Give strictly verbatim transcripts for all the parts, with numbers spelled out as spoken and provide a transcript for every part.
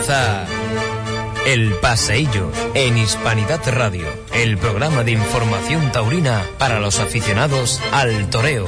Comienza El Paseillo en Hispanidad Radio, el programa de información taurina para los aficionados al toreo.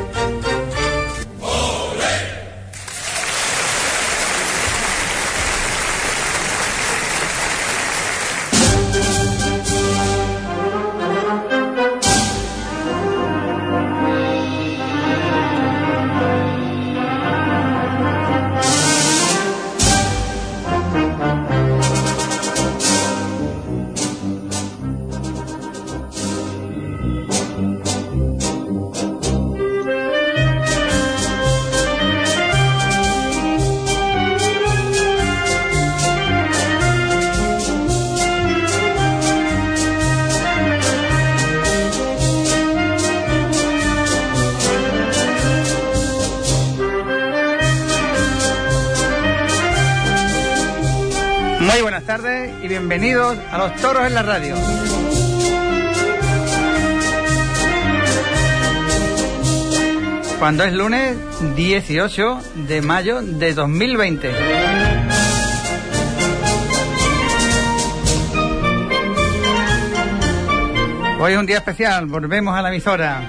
Bienvenidos a los toros en la radio. Cuando es lunes dieciocho de mayo de dos mil veinte. Hoy es un día especial, volvemos a la emisora.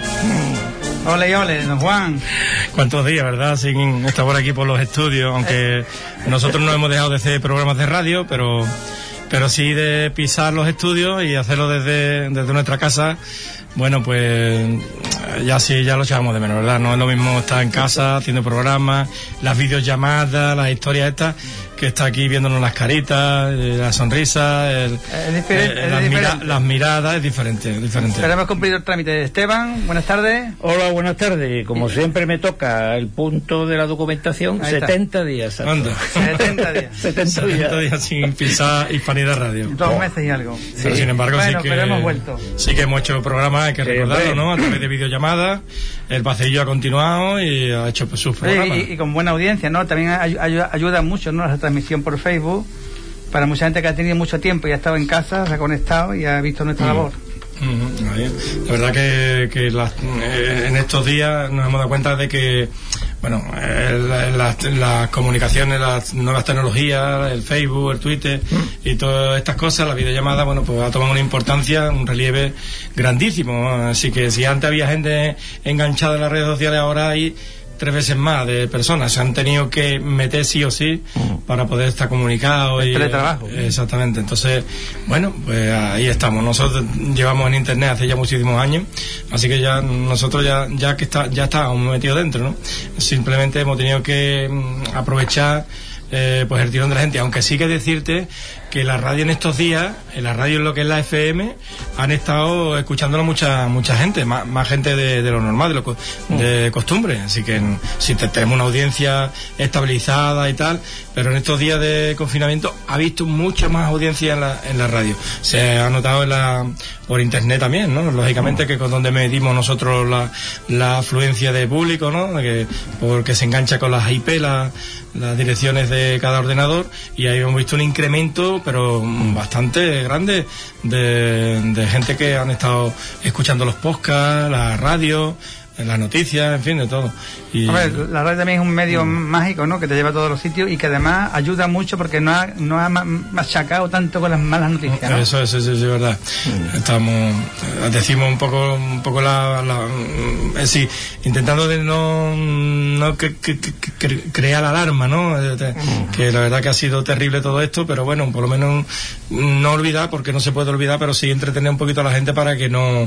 Ole y ole, don Juan. Cuántos días, ¿verdad? Sin estar por aquí por los estudios, aunque nosotros no hemos dejado de hacer programas de radio, pero pero sí de pisar los estudios y hacerlo desde, desde nuestra casa. Bueno, pues ya sí, ya lo echábamos de menos, ¿verdad? No es lo mismo estar en casa haciendo programas, las videollamadas, las historias estas, que está aquí viéndonos las caritas, la sonrisa, el, es diferente, eh, es las, diferente. mira, las miradas, es diferente, es diferente. Pero hemos cumplido el trámite. Esteban, buenas tardes. Hola, buenas tardes. Como siempre me toca el punto de la documentación, setenta días. Anda. setenta días. setenta días. setenta días sin pisar Hispanidad Radio. Dos meses y algo. Pero sí. sin embargo, bueno, sí que pero hemos vuelto. Sí que hemos hecho programas, hay que Sí, recordarlo, hombre. ¿no? A través de videollamadas, el paseillo ha continuado y ha hecho pues, sus programas. Y, y, y con buena audiencia, ¿no? También ay, ay, ayuda mucho, ¿no? La transmisión por Facebook. Para mucha gente que ha tenido mucho tiempo y ha estado en casa, se ha conectado y ha visto nuestra mm. labor. Mm-hmm. La verdad que, que las, eh, en estos días nos hemos dado cuenta de que, bueno, eh, las, las comunicaciones, las nuevas tecnologías, el Facebook, el Twitter mm. y todas estas cosas, la videollamada, bueno, pues ha tomado una importancia, un relieve grandísimo. Así que si antes había gente enganchada en las redes sociales, ahora hay tres veces más de personas. Se han tenido que meter sí o sí uh-huh. para poder estar comunicados. El y teletrabajo. Eh, exactamente. Entonces, bueno, pues ahí estamos. Nosotros llevamos en internet hace ya muchísimos años, así que ya nosotros ya ya que está ya estábamos metidos dentro, ¿no? Simplemente hemos tenido que mm, aprovechar eh, pues el tirón de la gente, aunque sí que decirte que la radio en estos días, en la radio en lo que es la F M, han estado escuchándolo mucha mucha gente, más, más gente de, de lo normal, de lo de costumbre, así que si te, tenemos una audiencia estabilizada y tal, pero en estos días de confinamiento ha visto mucha más audiencia en la, en la radio. Se ha notado en la, por internet también, ¿no? Lógicamente que con donde medimos nosotros la, la afluencia de público, ¿no? Que, porque se engancha con las I P, la, las direcciones de cada ordenador, y ahí hemos visto un incremento pero bastante grande de, de gente que han estado escuchando los podcasts, la radio, las noticias, en fin, de todo. Y... A ver, la radio también es un medio mm. mágico, ¿no? Que te lleva a todos los sitios y que además ayuda mucho porque no ha, no ha machacado tanto con las malas noticias, ¿no? Eso, eso, eso, eso es verdad. Mm. Estamos, decimos un poco, un poco la, la eh, sí, intentando de no, no que, que, que, que crear alarma, ¿no? Mm. Que la verdad que ha sido terrible todo esto, pero bueno, por lo menos no olvidar, porque no se puede olvidar, pero sí entretener un poquito a la gente para que no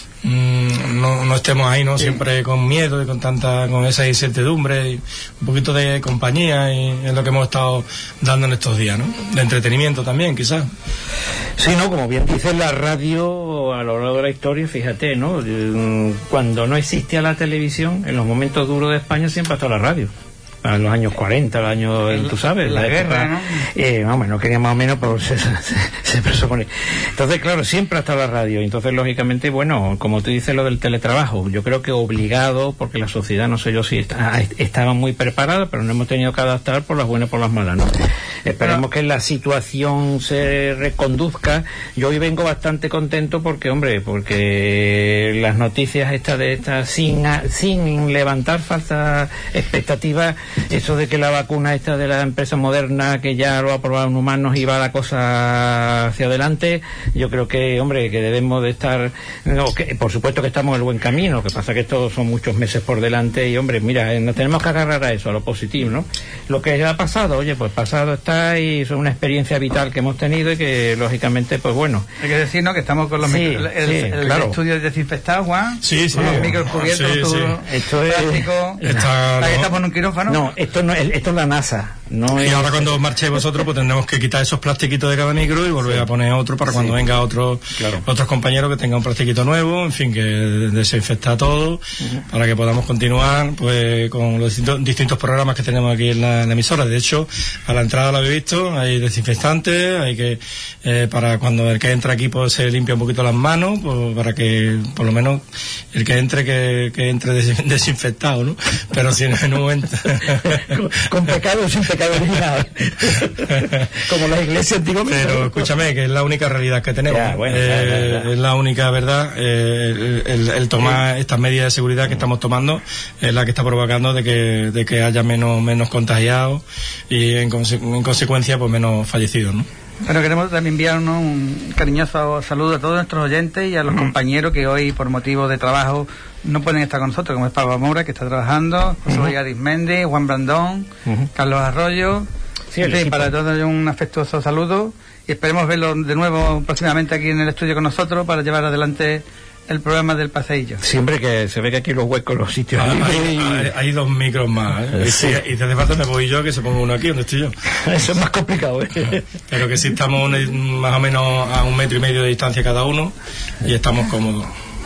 No, no estemos ahí, ¿no? Sí. Siempre con miedo y con tanta, con esa incertidumbre y un poquito de compañía, y es lo que hemos estado dando en estos días, ¿no? De entretenimiento también, quizás. Sí, no, como bien dice la radio a lo largo de la historia, fíjate, ¿no? Cuando no existía la televisión, en los momentos duros de España siempre ha estado la radio. A los años cuarenta, los años, tú sabes, la, la guerra, ¿no? Eh, no, no quería más o menos, pero se, se, se presupone. Entonces, claro, siempre ha estado la radio. Entonces, lógicamente, bueno, como tú dices, lo del teletrabajo, yo creo que obligado, porque la sociedad, no sé yo si está, estaba muy preparada, pero no hemos tenido que adaptar por las buenas y por las malas, ¿no? Esperemos Pero, que la situación se reconduzca. Yo hoy vengo bastante contento porque, hombre, porque las noticias estas de estas, sin, sin levantar falsas expectativas, eso de que la vacuna esta de la empresa Moderna, que ya lo ha probado en humanos y va la cosa hacia adelante, yo creo que, hombre, que debemos de estar, no, que, por supuesto que estamos en el buen camino, lo que pasa que estos son muchos meses por delante y, hombre, mira, nos tenemos que agarrar a eso, a lo positivo, ¿no? Lo que ya ha pasado, oye, pues pasado está y es una experiencia vital que hemos tenido y que, lógicamente, pues bueno. Hay que decir, ¿no?, que estamos con los sí, micros, el, sí, el, claro. el estudio desinfectado, Juan. Sí, sí. Con los micros cubiertos, Sí, todo sí. Esto es- plástico. Está- Ahí estamos en un quirófano. No, esto no es, esto es la NASA. No Y es... ahora cuando marchéis vosotros, pues tendremos que quitar esos plastiquitos de cada micro y volver a poner otro para cuando Sí. venga otro, Claro. otros compañeros que tengan un plastiquito nuevo, en fin, que desinfecta todo, uh-huh. para que podamos continuar pues con los distintos, distintos programas que tenemos aquí en la, en la emisora. De hecho, a la entrada lo habéis visto, hay desinfectantes, hay que, eh, para cuando el que entra aquí pues se limpia un poquito las manos, pues, para que por lo menos el que entre, que, que entre des, desinfectado, ¿no? Pero si en un momento... con, con pecado sin pecado original. Como la iglesia antiguamente. Pero escúchame, que es la única realidad que tenemos. Ya, bueno, eh, ya, ya, ya. Es la única verdad. Eh, el, el, el tomar estas medidas de seguridad que estamos tomando es la que está provocando de que, de que haya menos, menos contagiados y en, conse en consecuencia pues menos fallecidos, ¿no? Bueno, queremos también enviarnos un cariñoso saludo a todos nuestros oyentes y a los compañeros que hoy, por motivo de trabajo, no pueden estar con nosotros, como es Pablo Mora, que está trabajando, José Luis Arismendi, Juan Brandón, Uh-huh. Carlos Arroyo. Sí, en el fin, equipo. para todos un afectuoso saludo y esperemos verlo de nuevo próximamente aquí en el estudio con nosotros para llevar adelante el programa del paseillo. Siempre que se ve que aquí los huecos, los sitios. Hay, libres hay, y- hay- hay dos micros más, ¿eh? Sí. Y, si, y si hace falta me voy yo, que se ponga uno aquí donde estoy yo. Eso es más complicado, ¿eh? Pero que sí estamos una- más o menos a un metro y medio de distancia cada uno y estamos cómodos.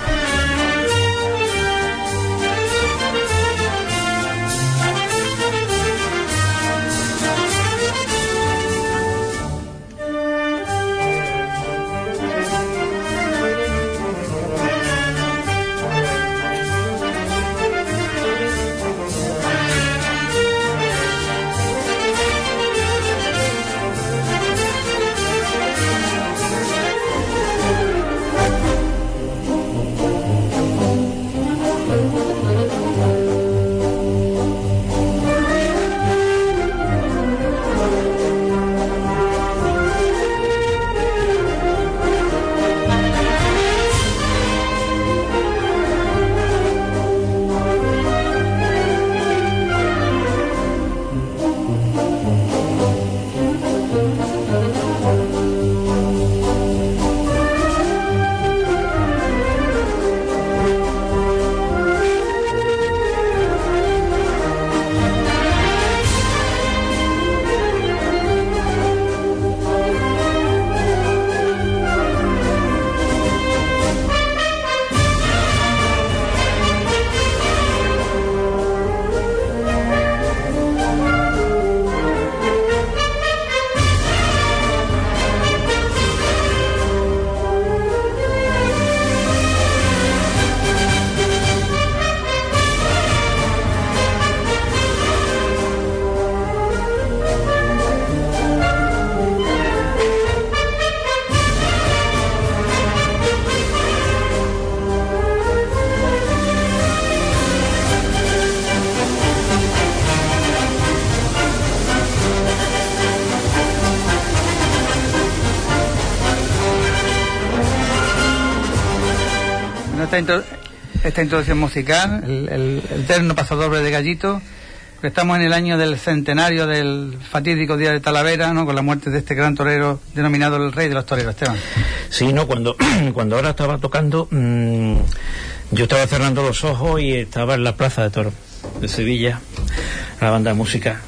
Esta, intro esta introducción musical, el, el, el eterno pasodoble de Gallito, que estamos en el año del centenario del fatídico día de Talavera, ¿no?, con la muerte de este gran torero denominado el rey de los toreros, Esteban. Sí, no, cuando, cuando ahora estaba tocando, mmm, yo estaba cerrando los ojos y estaba en la Plaza de Toros de Sevilla, la banda de música,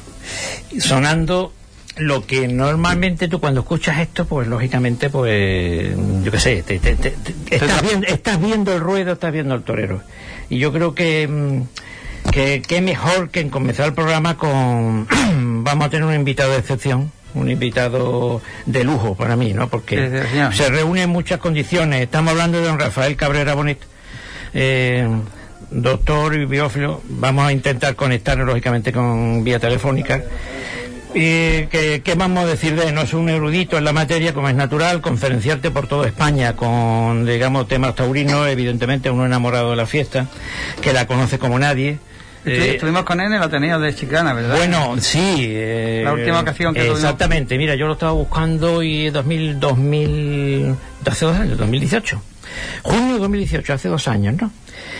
sonando lo que normalmente tú cuando escuchas esto, pues lógicamente, pues yo qué sé, te, te, te, te, estás, viendo, estás viendo el ruedo, estás viendo el torero. Y yo creo que que, que mejor que en comenzar el programa con vamos a tener un invitado de excepción, un invitado de lujo para mí, ¿no? Porque sí, sí, se reúnen muchas condiciones. Estamos hablando de don Rafael Cabrera Bonet, eh, doctor y biófilo. Vamos a intentar conectarnos lógicamente con vía telefónica. ¿Y qué, qué vamos a decir de él? No es un erudito en la materia, como es natural, conferenciarte por toda España con, digamos, temas taurinos, evidentemente uno enamorado de la fiesta, que la conoce como nadie. Eh, Estuvimos con él en el Ateneo de Chiclana, ¿verdad? Bueno, sí. Eh, la última ocasión que exactamente, tuvimos... mira, yo lo estaba buscando y dos mil, dos mil, hace dos años, dos mil dieciocho. Junio de dos mil dieciocho, hace dos años, ¿no?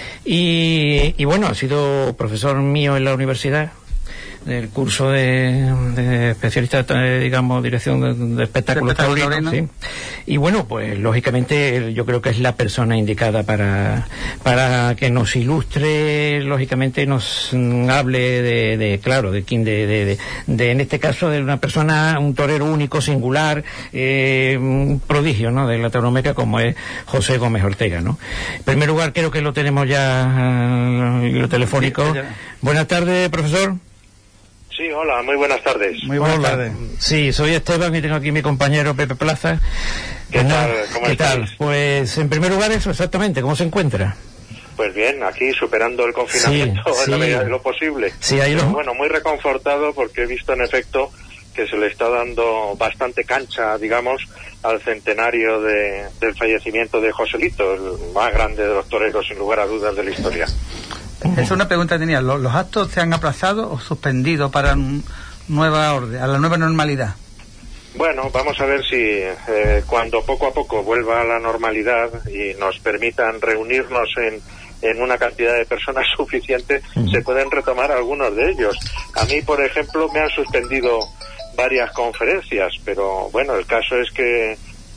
Y, y bueno, ha sido profesor mío en la universidad, del curso de, de especialista, eh, digamos, dirección de, de espectáculos taurinos, ¿sí? Y bueno, pues lógicamente yo creo que es la persona indicada para para que nos ilustre, lógicamente nos mm, hable de, de claro, de quién, de, de, de, de, en este caso, de una persona, un torero único, singular, eh, un prodigio, ¿no?, de la tauromaquia, como es José Gómez Ortega, ¿no? En primer lugar, creo que lo tenemos ya en lo telefónico. Sí, buenas tardes, profesor. Sí, hola, muy buenas tardes. Muy buenas hola. tardes. Sí, soy Esteban y tengo aquí mi compañero Pepe Plaza. ¿Qué Bueno, tal? ¿Cómo ¿qué estáis? tal? Pues en primer lugar eso, exactamente, ¿cómo se encuentra? Pues bien, aquí superando el confinamiento Sí, en sí. la medida de lo posible. Sí, ahí Pero lo... bueno, muy reconfortado porque he visto en efecto que se le está dando bastante cancha, digamos, al centenario de, del fallecimiento de Joselito, el más grande de los toreros, sin lugar a dudas, de la historia. Es una pregunta que tenía. ¿Los, los actos se han aplazado o suspendido para un, nueva orden, a la nueva normalidad? Bueno, vamos a ver si eh, cuando poco a poco vuelva a la normalidad y nos permitan reunirnos en, en una cantidad de personas suficiente, mm. se pueden retomar algunos de ellos. A mí, por ejemplo, me han suspendido varias conferencias, pero bueno, el caso es que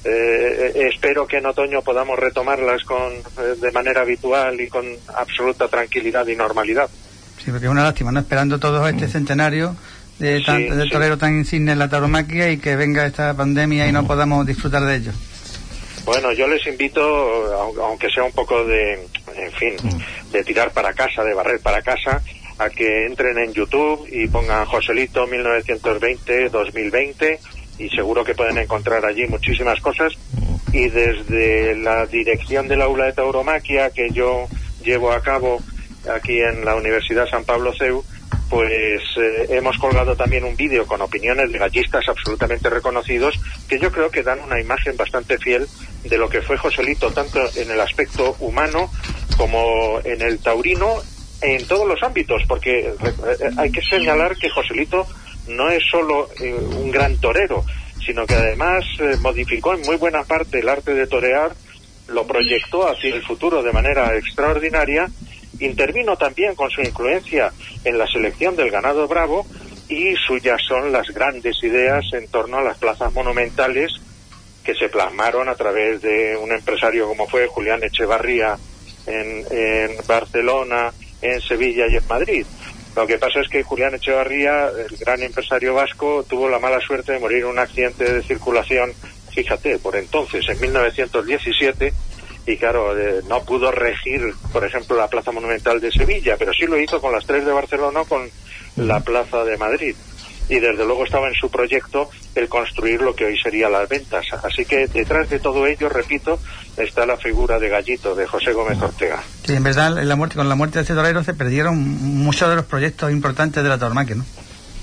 eh, espero que en otoño podamos retomarlas con eh, de manera habitual y con absoluta tranquilidad y normalidad. Sí, porque es una lástima, ¿no? Esperando todo este centenario de, tan, sí, de torero sí. tan insigne en la tauromaquia y que venga esta pandemia y no podamos disfrutar de ello. Bueno, yo les invito, aunque sea un poco de, en fin, de tirar para casa, de barrer para casa, a que entren en YouTube y pongan Joselito mil novecientos veinte dos mil veinte y seguro que pueden encontrar allí muchísimas cosas. Y desde la dirección del aula de tauromaquia que yo llevo a cabo aquí en la Universidad San Pablo C E U, pues eh, hemos colgado también un vídeo con opiniones de gallistas absolutamente reconocidos que yo creo que dan una imagen bastante fiel de lo que fue Joselito, tanto en el aspecto humano como en el taurino, en todos los ámbitos, porque eh, hay que señalar que Joselito no es solo eh, un gran torero, sino que además eh, modificó en muy buena parte el arte de torear, lo proyectó hacia el futuro de manera extraordinaria, intervino también con su influencia en la selección del ganado bravo y suyas son las grandes ideas en torno a las plazas monumentales que se plasmaron a través de un empresario como fue Julián Echevarría en, en Barcelona, en Sevilla y en Madrid. Lo que pasa es que Julián Echevarría, el gran empresario vasco, tuvo la mala suerte de morir en un accidente de circulación, fíjate, por entonces, en mil novecientos diecisiete, y claro, eh, no pudo regir, por ejemplo, la Plaza Monumental de Sevilla, pero sí lo hizo con las tres de Barcelona, con la Plaza de Madrid. Y desde luego estaba en su proyecto el construir lo que hoy sería Las Ventas. Así que detrás de todo ello, repito, está la figura de Gallito, de José Gómez Ortega. Sí, en verdad, en la muerte, con la muerte de este torero se perdieron muchos de los proyectos importantes de la tauromaquia, ¿no?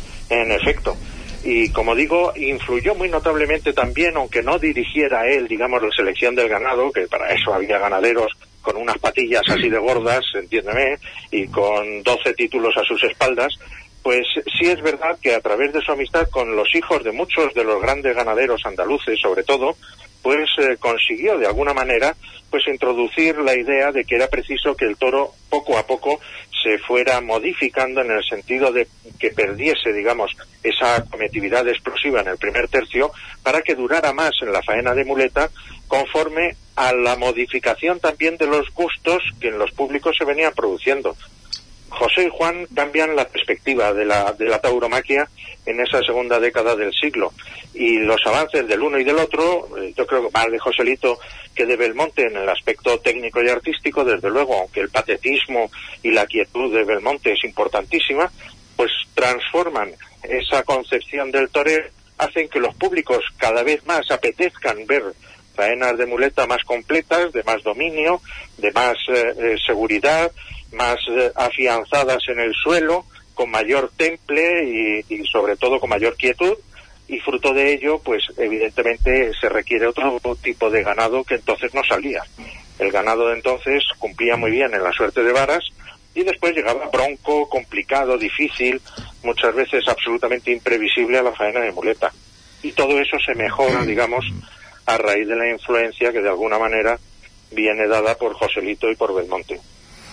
En efecto. Y como digo, influyó muy notablemente también, aunque no dirigiera él, digamos, la selección del ganado, que para eso había ganaderos con unas patillas así de gordas, entiéndeme, y con doce títulos a sus espaldas, pues sí es verdad que a través de su amistad con los hijos de muchos de los grandes ganaderos andaluces, sobre todo, pues eh, consiguió de alguna manera pues introducir la idea de que era preciso que el toro poco a poco se fuera modificando en el sentido de que perdiese, digamos, esa acometividad explosiva en el primer tercio para que durara más en la faena de muleta, conforme a la modificación también de los gustos que en los públicos se venían produciendo. José y Juan cambian la perspectiva de la, de la tauromaquia en esa segunda década del siglo, y los avances del uno y del otro, eh, yo creo que más de Joselito que de Belmonte en el aspecto técnico y artístico, desde luego, aunque el patetismo y la quietud de Belmonte es importantísima, pues transforman esa concepción del torero, hacen que los públicos cada vez más apetezcan ver faenas de muleta más completas, de más dominio, de más eh, eh, seguridad, más eh, afianzadas en el suelo, con mayor temple y, y sobre todo con mayor quietud, y fruto de ello, pues evidentemente se requiere otro tipo de ganado que entonces no salía. El ganado de entonces cumplía muy bien en la suerte de varas, y después llegaba bronco, complicado, difícil, muchas veces absolutamente imprevisible a la faena de muleta. Y todo eso se mejora, digamos, a raíz de la influencia que de alguna manera viene dada por Joselito y por Belmonte.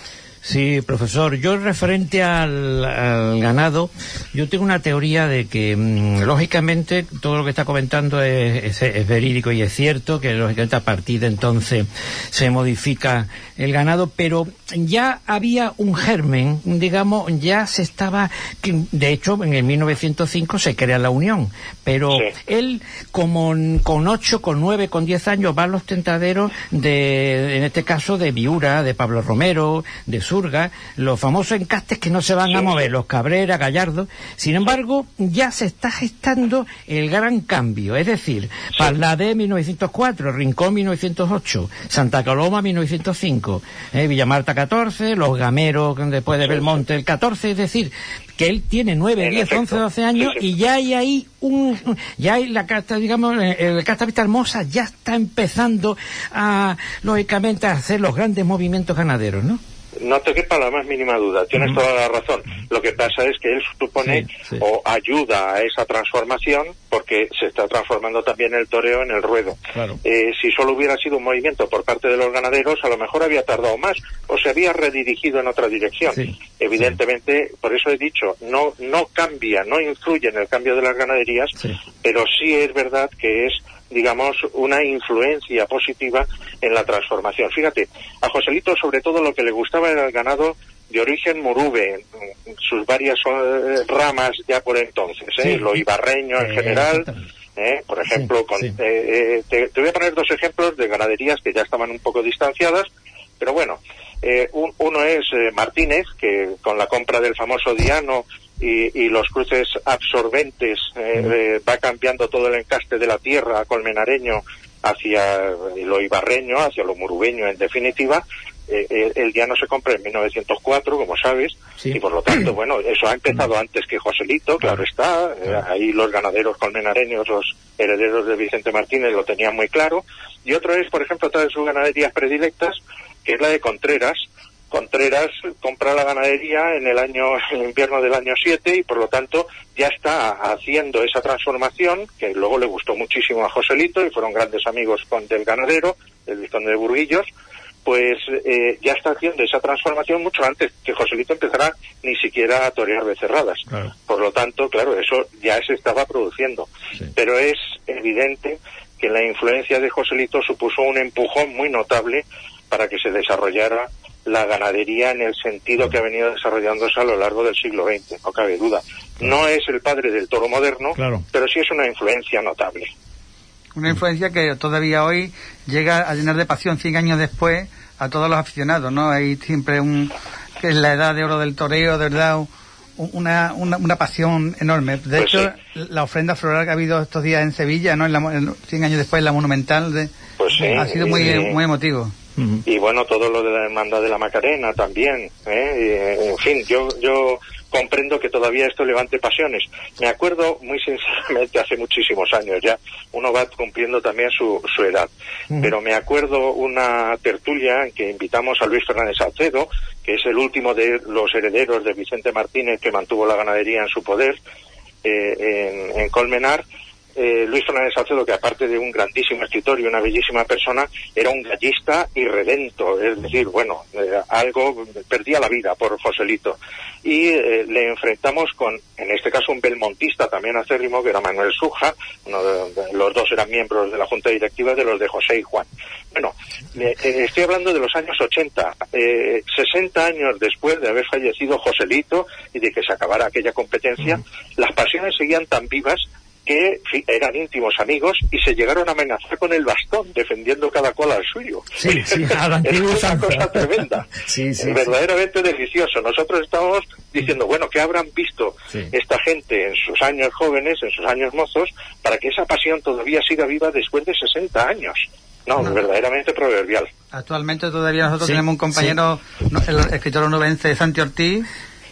Sí, profesor, yo referente al, al ganado, yo tengo una teoría de que, mmm, lógicamente, todo lo que está comentando es, es, es verídico y es cierto, que lógicamente a partir de entonces se modifica el ganado, pero ya había un germen, digamos, ya se estaba, que, de hecho, en el mil novecientos cinco se crea la Unión, pero sí. Él, como con ocho, con nueve, con diez años, va a los tentaderos de, en este caso, de Viura, de Pablo Romero, de Surga, los famosos encastes que no se van sí. a mover, los Cabrera, Gallardo. Sin embargo, ya se está gestando el gran cambio, es decir, sí. Parladé mil novecientos cuatro, Rincón mil novecientos ocho, Santa Coloma mil novecientos cinco, eh, Villamarta catorce, los Gameros después de sí, Belmonte el catorce, es decir, que él tiene nueve, diez, once, doce años sí, sí. y ya hay ahí un, ya hay la casta, digamos, el casta Vista Hermosa ya está empezando a, lógicamente, a hacer los grandes movimientos ganaderos, ¿no? No te quepa la más mínima duda, tienes toda la razón. Lo que pasa es que él supone sí, sí. o ayuda a esa transformación porque se está transformando también el toreo en el ruedo. Claro. Eh, si solo hubiera sido un movimiento por parte de los ganaderos, a lo mejor había tardado más o se había redirigido en otra dirección. Sí, Evidentemente, sí. por eso he dicho, no, no cambia, no influye en el cambio de las ganaderías, sí. pero sí es verdad que es, digamos, una influencia positiva en la transformación. Fíjate, a Joselito sobre todo lo que le gustaba era el ganado de origen murube, sus varias eh, ramas ya por entonces, ¿eh? Sí. Lo ibarreño en eh, general, eh, por ejemplo, sí, con, sí. Eh, te, te voy a poner dos ejemplos de ganaderías que ya estaban un poco distanciadas, pero bueno, eh, un, uno es eh, Martínez, que con la compra del famoso Diano Y, y los cruces absorbentes eh, mm. eh, va cambiando todo el encaste de la tierra colmenareño hacia lo ibarreño, hacia lo murubeño en definitiva. Eh, el, el Diano se compra en mil novecientos cuatro, como sabes, sí. y por lo tanto, bueno, eso ha empezado mm. antes que Joselito, claro, claro está, claro. Eh, ahí los ganaderos colmenareños, los herederos de Vicente Martínez lo tenían muy claro. Y otro es, por ejemplo, otra de sus ganaderías predilectas, que es la de Contreras. Contreras compra la ganadería en el año, en el invierno del año siete, y por lo tanto ya está haciendo esa transformación que luego le gustó muchísimo a Joselito y fueron grandes amigos con del ganadero, el vizconde de Burguillos. Pues eh, ya está haciendo esa transformación mucho antes que Joselito empezara ni siquiera a torear becerradas. Claro. Por lo tanto, claro, eso ya se estaba produciendo. Sí. Pero es evidente que la influencia de Joselito supuso un empujón muy notable para que se desarrollara la ganadería en el sentido que ha venido desarrollándose a lo largo del siglo veinte, no cabe duda. No es el padre del toro moderno, claro. pero sí es una influencia notable. Una influencia que todavía hoy llega a llenar de pasión cien años después a todos los aficionados, ¿no? Hay siempre un, que es la edad de oro del toreo, de verdad, una, una, una pasión enorme. De pues hecho, sí. la ofrenda floral que ha habido estos días en Sevilla, ¿no? En la, en, cien años después, la Monumental, de, pues sí, ha sido muy, sí. muy emotivo. Y bueno, todo lo de la Hermandad de la Macarena también, ¿eh? Y, en fin, yo yo comprendo que todavía esto levante pasiones. Me acuerdo muy sinceramente hace muchísimos años ya, uno va cumpliendo también su, su edad, uh-huh. pero me acuerdo una tertulia en que invitamos a Luis Fernández Salcedo, que es el último de los herederos de Vicente Martínez que mantuvo la ganadería en su poder, eh, en, en Colmenar. Eh, Luis Fernández Salcedo, que aparte de un grandísimo escritor y una bellísima persona, era un gallista irredento, es decir, bueno, eh, algo, perdía la vida por Joselito. Y eh, le enfrentamos con, en este caso, un belmontista también acérrimo, que era Manuel Suja, uno de, de, los dos eran miembros de la Junta Directiva de los de José y Juan. Bueno, eh, eh, estoy hablando de los años ochenta, eh, sesenta años después de haber fallecido Joselito y de que se acabara aquella competencia, mm. las pasiones seguían tan vivas que eran íntimos amigos y se llegaron a amenazar con el bastón, defendiendo cada cual al suyo. Sí, sí, a la es una cosa tremenda, sí, sí, verdaderamente sí. delicioso. Nosotros estábamos diciendo, bueno, ¿qué habrán visto sí. esta gente en sus años jóvenes, en sus años mozos, para que esa pasión todavía siga viva después de sesenta años? No, no. verdaderamente proverbial. Actualmente todavía nosotros sí, tenemos un compañero, sí. el escritor onubense Santi Ortiz,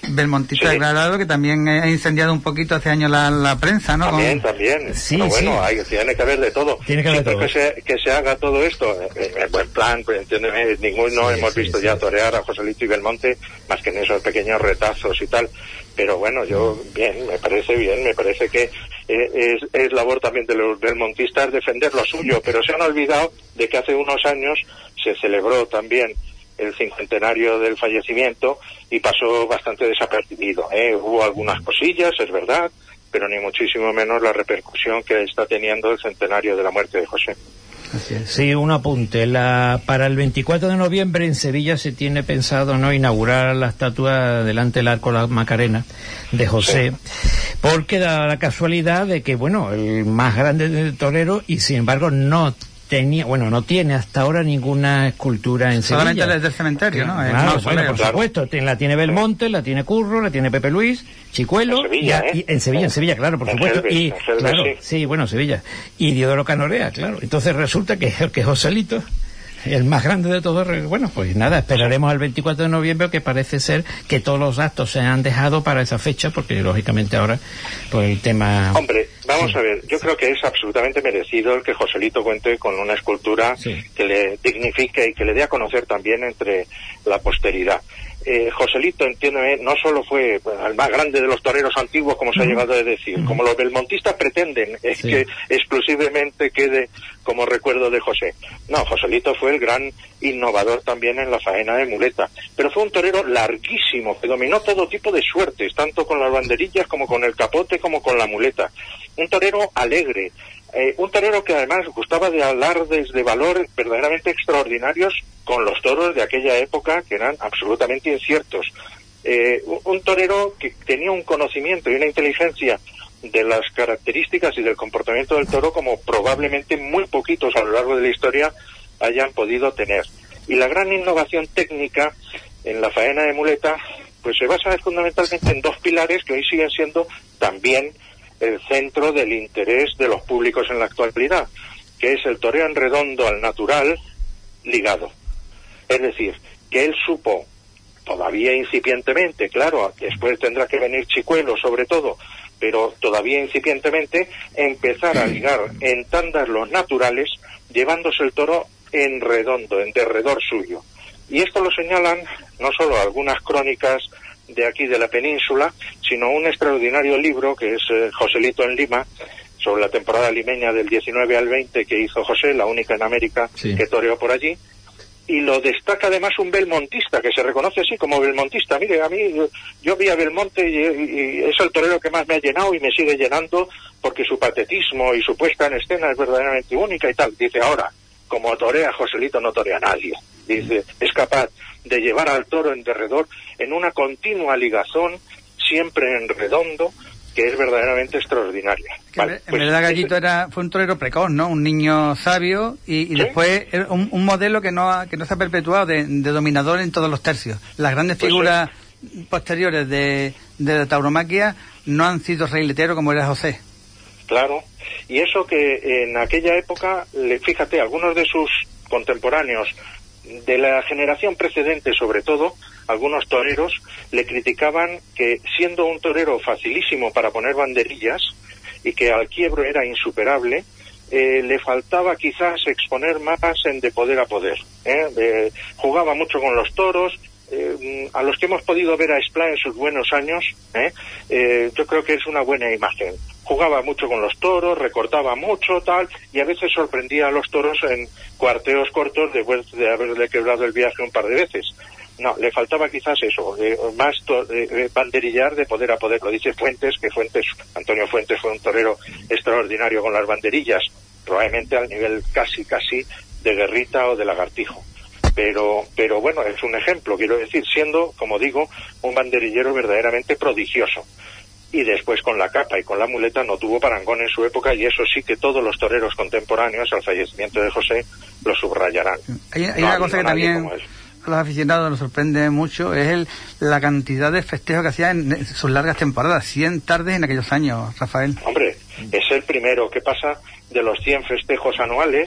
belmontista Sí. declarado, que también ha incendiado un poquito hace años la, la prensa, ¿no? También, Con... también. Sí, Pero bueno, sí. hay, tiene que haber de todo. Tiene que haber de Siempre todo. que se, que se haga todo esto, eh, en buen plan, pues entiéndeme, ninguno Sí, hemos sí, visto sí. ya torear a Joselito y Belmonte, más que en esos pequeños retazos y tal. Pero bueno, yo, bien, me parece bien, me parece que eh, es, es labor también de los belmontistas defender lo suyo, pero se han olvidado de que hace unos años se celebró también el cincuentenario del fallecimiento y pasó bastante desapercibido, ¿eh? Hubo algunas cosillas, es verdad, pero ni muchísimo menos la repercusión que está teniendo el centenario de la muerte de José. Así es. Sí, un apunte. La, para el veinticuatro de noviembre en Sevilla se tiene pensado no inaugurar la estatua delante del Arco de la Macarena de José, sí. Porque da la casualidad de que, bueno, el más grande del torero, y sin embargo no tenía, bueno, no tiene hasta ahora ninguna escultura en Sevilla. Solamente desde el cementerio, ¿no? El Claro, mausoleo. bueno, por Claro. supuesto, Ten- la tiene Belmonte, la tiene Curro, la tiene Pepe Luis, Chicuelo, En Sevilla, y, ¿eh? y- en Sevilla, en Sevilla, claro, por En supuesto, Gelbes, y en Gelbes, claro, sí. sí, bueno, Sevilla, y Diodoro Canorea, claro. Entonces resulta que, que Joselito, el más grande de todos, bueno, pues nada, esperaremos al veinticuatro de noviembre, que parece ser que todos los actos se han dejado para esa fecha, porque lógicamente ahora, pues el tema... Hombre, vamos Sí. a ver, yo creo que es absolutamente merecido el que Joselito cuente con una escultura Sí. que le dignifique y que le dé a conocer también entre la posteridad. Eh, Joselito, entiéndeme, no solo fue bueno, el más grande de los toreros antiguos, como se ha llegado a decir, como los belmontistas pretenden, es Sí. que exclusivamente quede como recuerdo de José. No, Joselito fue el gran innovador también en la faena de muleta, pero fue un torero larguísimo, que dominó todo tipo de suertes, tanto con las banderillas como con el capote como con la muleta. Un torero alegre, eh, un torero que además gustaba de alardes de valor verdaderamente extraordinarios con los toros de aquella época, que eran absolutamente inciertos. Eh, un, un torero que tenía un conocimiento y una inteligencia de las características y del comportamiento del toro como probablemente muy poquitos a lo largo de la historia hayan podido tener. Y la gran innovación técnica en la faena de muleta pues se basa fundamentalmente en dos pilares que hoy siguen siendo también el centro del interés de los públicos en la actualidad, que es el toreo en redondo al natural ligado. Es decir, que él supo, todavía incipientemente, claro, después tendrá que venir Chicuelo sobre todo, pero todavía incipientemente, empezar a ligar en tandas los naturales, llevándose el toro en redondo, en derredor suyo. Y esto lo señalan no solo algunas crónicas de aquí de la península, sino un extraordinario libro que es eh, Joselito en Lima, sobre la temporada limeña del diecinueve al veinte que hizo José, la única en América Sí. que toreó por allí, y lo destaca además un belmontista, que se reconoce así como belmontista. Mire, a mí, yo, yo vi a Belmonte y, y es el torero que más me ha llenado y me sigue llenando porque su patetismo y su puesta en escena es verdaderamente única y tal. Dice, ahora, como torea Joselito no torea a nadie. Dice, es capaz de llevar al toro en derredor en una continua ligazón, siempre en redondo, que es verdaderamente extraordinaria. Que Vale, en pues, verdad Gallito ese- era, fue un torero precoz, ¿no? Un niño sabio y, y Sí. después era un, un modelo que no, ha, que no se ha perpetuado de, de dominador en todos los tercios. Las grandes Pues figuras posteriores de, de la tauromaquia no han sido reiletero como era José. Claro, y eso que en aquella época, le- fíjate, algunos de sus contemporáneos, de la generación precedente sobre todo, algunos toreros, le criticaban que siendo un torero facilísimo para poner banderillas y que al quiebro era insuperable, eh, le faltaba quizás exponer más en de poder a poder. ¿eh? Eh, jugaba mucho con los toros. Eh, a los que hemos podido ver a Esplá en sus buenos años, ¿eh? Eh, yo creo que es una buena imagen. Jugaba mucho con los toros, recortaba mucho, tal, y a veces sorprendía a los toros en cuarteos cortos después de haberle quebrado el viaje un par de veces. No, le faltaba quizás eso, eh, más to- eh, banderillar de poder a poder. Lo dice Fuentes, que Fuentes, Antonio Fuentes fue un torero extraordinario con las banderillas, probablemente al nivel casi, casi de Guerrita o de Lagartijo. Pero, pero bueno, es un ejemplo, quiero decir, siendo, como digo, un banderillero verdaderamente prodigioso. Y después con la capa y con la muleta no tuvo parangón en su época, y eso sí que todos los toreros contemporáneos al fallecimiento de José lo subrayarán. Hay, hay No ha una cosa habido que nadie también como él. a los aficionados nos sorprende mucho, es el, la cantidad de festejos que hacía en sus largas temporadas, cien tardes en aquellos años, Rafael. Hombre, es el primero que pasa de los cien festejos anuales,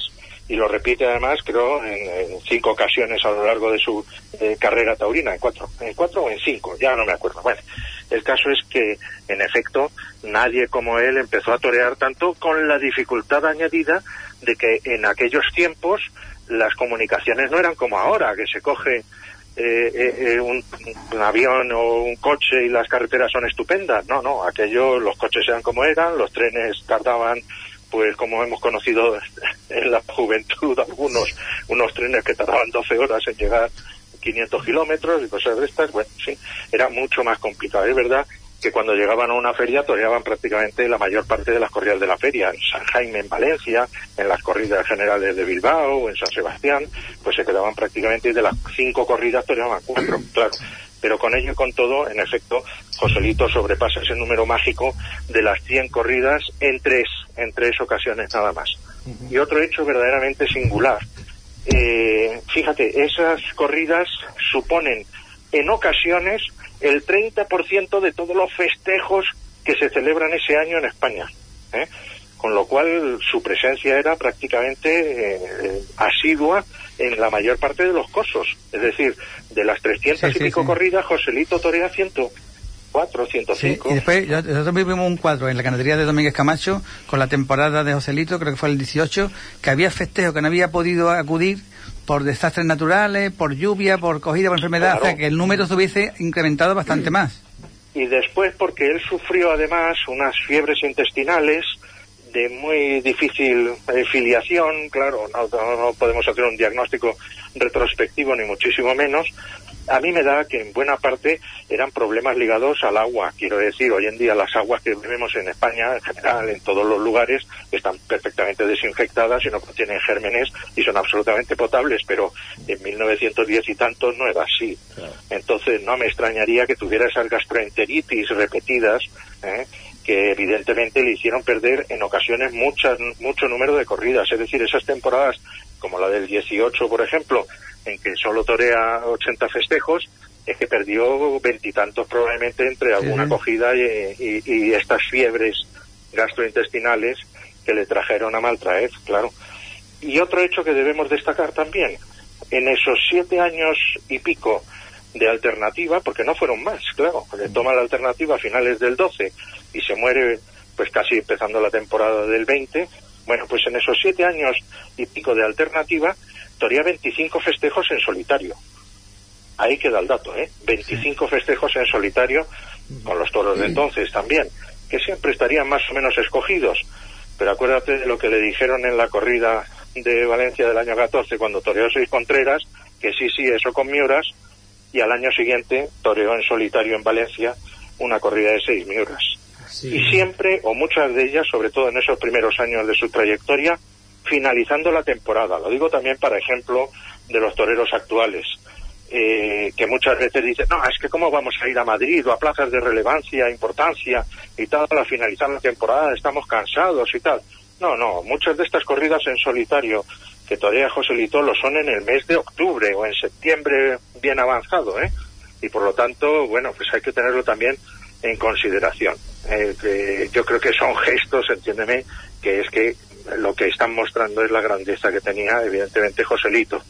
y lo repite además, creo, en, en cinco ocasiones a lo largo de su eh, carrera taurina, en cuatro, en cuatro o en cinco, ya no me acuerdo. Bueno, el caso es que, en efecto, nadie como él empezó a torear tanto, con la dificultad añadida de que en aquellos tiempos las comunicaciones no eran como ahora, que se coge eh, eh, un, un avión o un coche y las carreteras son estupendas. No, no, aquello, los coches eran como eran, los trenes tardaban, pues como hemos conocido en la juventud, algunos, unos trenes que tardaban doce horas en llegar quinientos kilómetros y cosas de estas. Bueno, sí, era mucho más complicado. Es verdad que cuando llegaban a una feria toreaban prácticamente la mayor parte de las corridas de la feria. En San Jaime, en Valencia, en las corridas generales de Bilbao, en San Sebastián, pues se quedaban prácticamente, de las cinco corridas toreaban cuatro, claro. Pero con ello y con todo, en efecto, Joselito sobrepasa ese número mágico de las cien corridas en tres, en tres ocasiones nada más. Uh-huh. Y otro hecho verdaderamente singular. Eh, fíjate, esas corridas suponen en ocasiones el treinta por ciento de todos los festejos que se celebran ese año en España, ¿eh? Con lo cual su presencia era prácticamente eh, asidua en la mayor parte de los cosos. Es decir, de las trescientas sí, y sí, pico sí. corridas, Joselito torea ciento cuatro, ciento cinco. Sí, y después nosotros vivimos un cuadro en la ganadería de Domínguez Camacho con la temporada de Joselito, creo que fue el dieciocho, que había festejo que no había podido acudir por desastres naturales, por lluvia, por cogida, por enfermedad, claro. O sea que el número se hubiese incrementado bastante más. Y después porque él sufrió además unas fiebres intestinales de muy difícil eh, filiación, claro, no, no, no podemos hacer un diagnóstico retrospectivo ni muchísimo menos. A mí me da que en buena parte eran problemas ligados al agua. Quiero decir, hoy en día las aguas que bebemos en España, en general, en todos los lugares, están perfectamente desinfectadas y no contienen gérmenes y son absolutamente potables, pero en mil novecientos diez y tantos no era así. Claro. Entonces no me extrañaría que tuviera esas gastroenteritis repetidas, ¿eh? que evidentemente le hicieron perder en ocasiones muchas, mucho número de corridas. Es decir, esas temporadas, como la del dieciocho, por ejemplo, en que solo torea ochenta festejos, es que perdió veintitantos probablemente entre alguna sí. cogida y, y, y estas fiebres gastrointestinales que le trajeron a maltraer, claro. Y otro hecho que debemos destacar también, en esos siete años y pico de alternativa, porque no fueron más, claro, le toma la alternativa a finales del doce y se muere pues casi empezando la temporada del veinte, bueno, pues en esos siete años y pico de alternativa torea veinticinco festejos en solitario. Ahí queda el dato, ¿eh? veinticinco sí. festejos en solitario, con los toros de entonces también, que siempre estarían más o menos escogidos. Pero acuérdate de lo que le dijeron en la corrida de Valencia del año catorce, cuando toreó seis Contreras, que sí, sí, eso con Miuras, y al año siguiente toreó en solitario en Valencia una corrida de seis Miuras. Sí. Y siempre, o muchas de ellas, sobre todo en esos primeros años de su trayectoria, finalizando la temporada. Lo digo también para ejemplo de los toreros actuales, eh, que muchas veces dicen, no, es que cómo vamos a ir a Madrid o a plazas de relevancia, importancia y tal, a finalizar la temporada, estamos cansados y tal. No, no, muchas de estas corridas en solitario que torea Joselito lo son en el mes de octubre o en septiembre bien avanzado, ¿eh? Y por lo tanto, bueno, pues hay que tenerlo también en consideración. Eh, que yo creo que son gestos, entiéndeme, que es que lo que están mostrando es la grandeza que tenía, evidentemente, Joselito.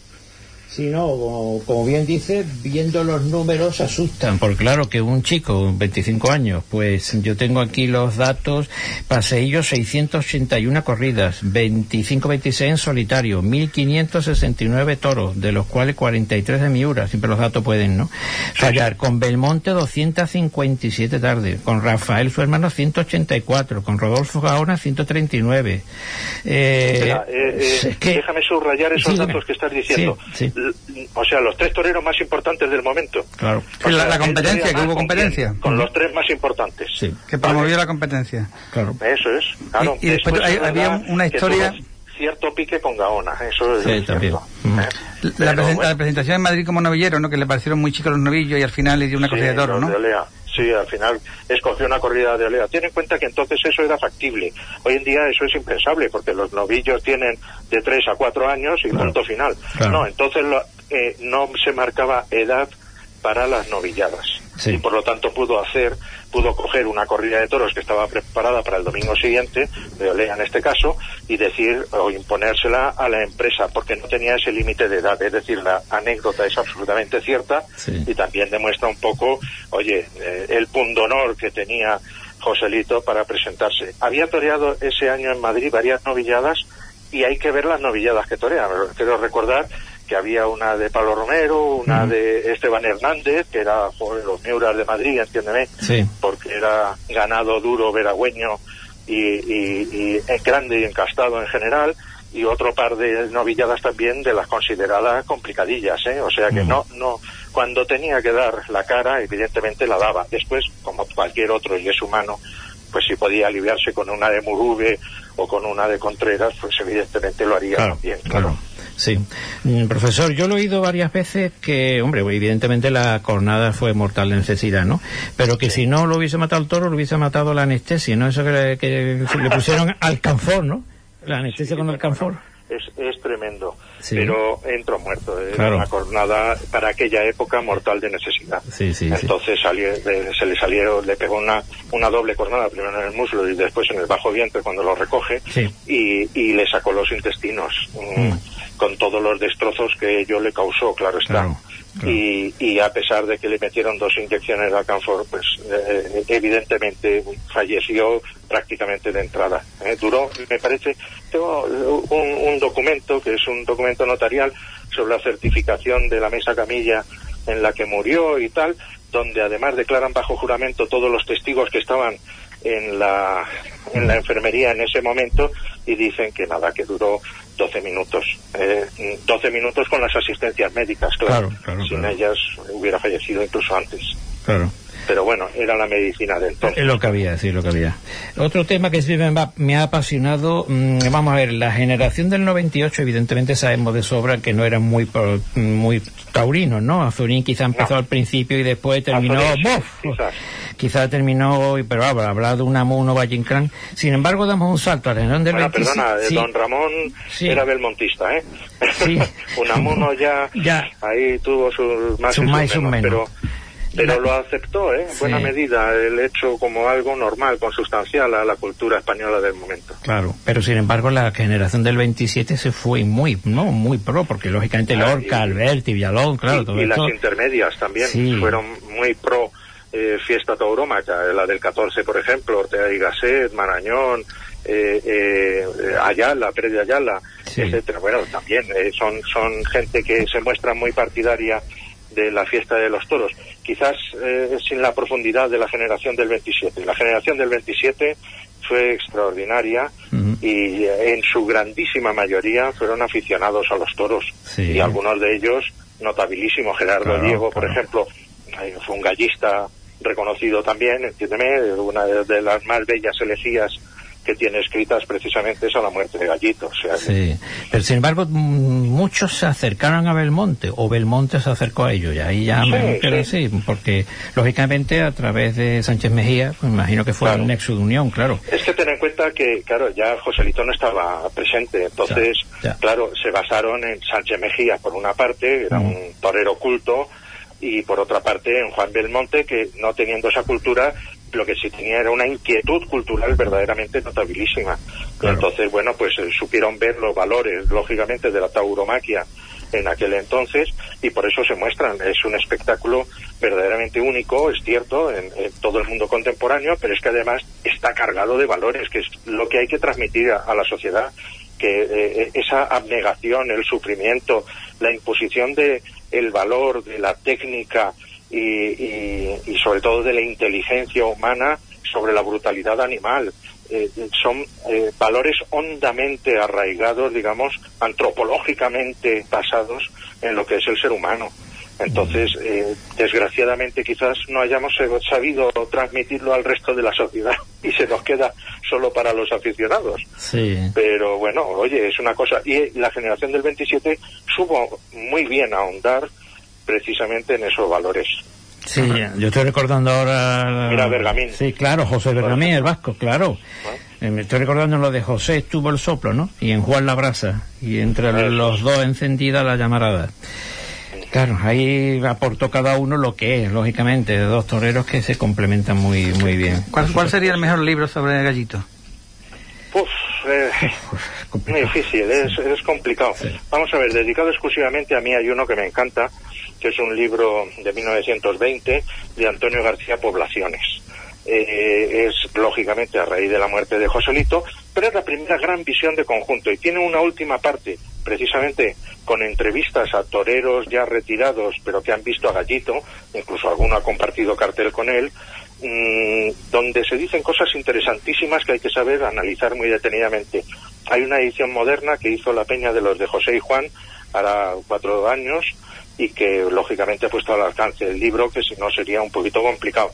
Sí, no, como, como bien dice, viendo los números asustan, porque claro que un chico, veinticinco años, pues yo tengo aquí los datos, paseillos seiscientas ochenta y una corridas, veinticinco veintiséis en solitario, mil quinientos sesenta y nueve toros, de los cuales cuarenta y tres de Miura, siempre los datos pueden, ¿no? Fallar, con Belmonte doscientas cincuenta y siete tardes, con Rafael su hermano ciento ochenta y cuatro, con Rodolfo Gaona ciento treinta y nueve. Eh, Espera, eh, eh, es que, déjame subrayar esos sí, datos que estás diciendo. Sí, sí. O sea, los tres toreros más importantes del momento. Claro. O sea, la, la competencia, que hubo competencia. Con, con los tres más importantes. Sí. Que promovió ¿vale? la competencia. Claro. Eso es. Claro. Y, y después, después hay, había una historia. Cierto pique con Gaona, eso es sí, también. Mm. ¿Eh? La, present, bueno. la presentación en Madrid como novillero, ¿no? Que le parecieron muy chicos los novillos y al final le dio una sí, corrida de toro, ¿no? De Olea. Sí, al final escogió una corrida de Olea. Ten en cuenta que entonces eso era factible. Hoy en día eso es impensable, porque los novillos tienen de tres a cuatro años y claro. punto final. Claro. No, entonces lo, eh, no se marcaba edad para las novilladas. sí. y por lo tanto pudo hacer, pudo coger una corrida de toros que estaba preparada para el domingo siguiente, de Olea en este caso, y decir o imponérsela a la empresa, porque no tenía ese límite de edad. Es decir, la anécdota es absolutamente cierta, sí. y también demuestra un poco, oye, eh, el pundonor que tenía Joselito para presentarse. Había toreado ese año en Madrid varias novilladas, y hay que ver las novilladas que torean. Quiero recordar que había una de Pablo Romero, una uh-huh. de Esteban Hernández, que era joder, los Miuras de Madrid, entiéndeme, sí. porque era ganado duro, veragüeño y, y, y grande y encastado en general, y otro par de novilladas también de las consideradas complicadillas, ¿eh? O sea que uh-huh. no, no, cuando tenía que dar la cara, evidentemente la daba. Después, como cualquier otro, y es humano, pues si podía aliviarse con una de Murube o con una de Contreras, pues evidentemente lo haría claro, también, claro. claro. Sí, mm, profesor, yo lo he oído varias veces que, hombre, evidentemente la cornada fue mortal de necesidad, ¿no? Pero que sí. si no lo hubiese matado el toro, lo hubiese matado la anestesia, ¿no? Eso que le, que le pusieron alcanfor, ¿no? La anestesia sí, con alcanfor. Es, es tremendo, sí. pero entró muerto. Era claro. una cornada para aquella época mortal de necesidad. Sí, sí, Entonces sí. Salió, se le salieron, le pegó una, una doble cornada, primero en el muslo y después en el bajo vientre cuando lo recoge, sí. y, y le sacó los intestinos. Mm. Con todos los destrozos que ello le causó, claro está. Claro, claro. Y, y a pesar de que le metieron dos inyecciones de alcanfor, pues eh, evidentemente falleció prácticamente de entrada. Eh, duró, me parece, tengo un, un documento, que es un documento notarial, sobre la certificación de la mesa camilla en la que murió y tal, donde además declaran bajo juramento todos los testigos que estaban en la, en la enfermería en ese momento, y dicen que nada, que duró doce minutos. Eh, doce minutos con las asistencias médicas, claro. claro, claro Sin claro. ellas hubiera fallecido incluso antes. Claro. Pero bueno, era la medicina de entonces. Es lo que había, sí, lo que había. Otro tema que siempre me ha, me ha apasionado, mmm, vamos a ver, la generación del noventa y ocho, evidentemente sabemos de sobra que no eran muy muy taurinos, ¿no? Azurín quizá empezó no. al principio y después terminó... Azurín, ¡bof! Quizás. Quizá terminó, pero habrá hablado de un Unamuno Valle Inclán. Sin embargo, damos un salto a la generación del bueno, veintisiete. Perdona, sí. don Ramón sí. era belmontista, ¿eh? Sí. Unamuno ya, ya ahí tuvo sus más sus y sus más y sus menos, menos. pero... Pero la... lo aceptó, ¿eh? En sí. buena medida, el hecho como algo normal, consustancial a la cultura española del momento. Claro, pero sin embargo la generación del veintisiete se fue muy, no, muy pro, porque lógicamente ah, Lorca, y, Alberti, Villalón, claro. Y, todo y esto... las intermedias también sí. fueron muy pro eh, fiesta taurómaca, la del catorce, por ejemplo, Ortega y Gasset, Marañón, eh, eh, Ayala, Pérez de Ayala, sí. etcétera. Bueno, también eh, son, son gente que se muestra muy partidaria de la fiesta de los toros, quizás eh, sin la profundidad de la generación del veintisiete. La generación del veintisiete fue extraordinaria uh-huh. y eh, en su grandísima mayoría fueron aficionados a los toros, sí. y algunos de ellos notabilísimos. Gerardo claro, Diego, por claro. ejemplo, eh, fue un gallista reconocido también, entiéndeme, una de, de las más bellas elegías que tiene escritas precisamente es a la muerte de Gallito. O sea, sí, pero sin embargo muchos se acercaron a Belmonte, o Belmonte se acercó a ellos, y ahí ya sí, me quiero sí. decir, porque lógicamente a través de Sánchez Mejía, pues imagino que fue claro. un nexo de unión, claro. Es que ten en cuenta que, claro, ya Joselito no estaba presente, entonces, ya, ya. claro, se basaron en Sánchez Mejía por una parte, era mm. un torero culto, y por otra parte en Juan Belmonte, que no teniendo esa cultura, lo que sí tenía era una inquietud cultural verdaderamente notabilísima. Claro. Entonces, bueno, pues eh, supieron ver los valores, lógicamente, de la tauromaquia en aquel entonces, y por eso se muestran. Es un espectáculo verdaderamente único, es cierto, en, en todo el mundo contemporáneo, pero es que además está cargado de valores, que es lo que hay que transmitir a, a la sociedad, que eh, esa abnegación, el sufrimiento, la imposición de el valor, de la técnica, Y, y, y sobre todo de la inteligencia humana sobre la brutalidad animal. Eh, son eh, valores hondamente arraigados, digamos, antropológicamente basados en lo que es el ser humano. Entonces, eh, desgraciadamente quizás no hayamos sabido transmitirlo al resto de la sociedad y se nos queda solo para los aficionados. Sí. Pero bueno, oye, es una cosa. Y la generación del veintisiete supo muy bien ahondar precisamente en esos valores. Sí, yo estoy recordando ahora... Mira, Bergamín. Sí, claro, José Bergamín, el vasco, claro. ¿Ah? Me estoy recordando lo de José estuvo el soplo, ¿no? Y en Juan la brasa. Y entre Eso. los dos encendida la llamarada. Claro, ahí aportó cada uno lo que es, lógicamente, de dos toreros que se complementan muy muy bien. ¿Cuál, cuál sería el mejor libro sobre Gallito? Uf, eh, muy difícil, es, es complicado. Sí. Vamos a ver, dedicado exclusivamente a mí hay uno que me encanta, que es un libro de mil novecientos veinte de Antonio García Poblaciones. Eh, es lógicamente a raíz de la muerte de Joselito, pero es la primera gran visión de conjunto y tiene una última parte, precisamente con entrevistas a toreros ya retirados, pero que han visto a Gallito, incluso alguno ha compartido cartel con él, mmm, donde se dicen cosas interesantísimas que hay que saber analizar muy detenidamente. Hay una edición moderna que hizo la Peña de los de José y Juan, hará cuatro años, y que lógicamente ha puesto al alcance del libro, que si no sería un poquito complicado.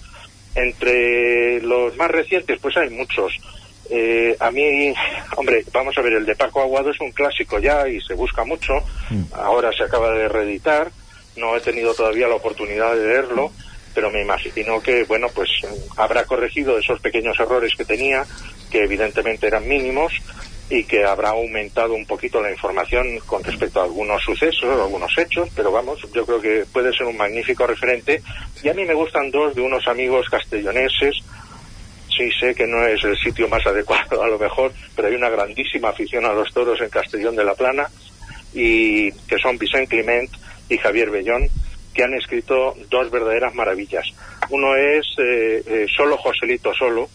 Entre los más recientes, pues hay muchos. Eh, a mí, hombre, vamos a ver, el de Paco Aguado es un clásico ya y se busca mucho. Ahora se acaba de reeditar. No he tenido todavía la oportunidad de leerlo, pero me imagino que, bueno, pues habrá corregido esos pequeños errores que tenía, que evidentemente eran mínimos, y que habrá aumentado un poquito la información con respecto a algunos sucesos, algunos hechos, pero vamos, yo creo que puede ser un magnífico referente. Y a mí me gustan dos de unos amigos castelloneses. Sí, sé que no es el sitio más adecuado a lo mejor, pero hay una grandísima afición a los toros en Castellón de la Plana, y que son Vicent Climent y Javier Bellón, que han escrito dos verdaderas maravillas. Uno es eh, eh, Solo Joselito Solo,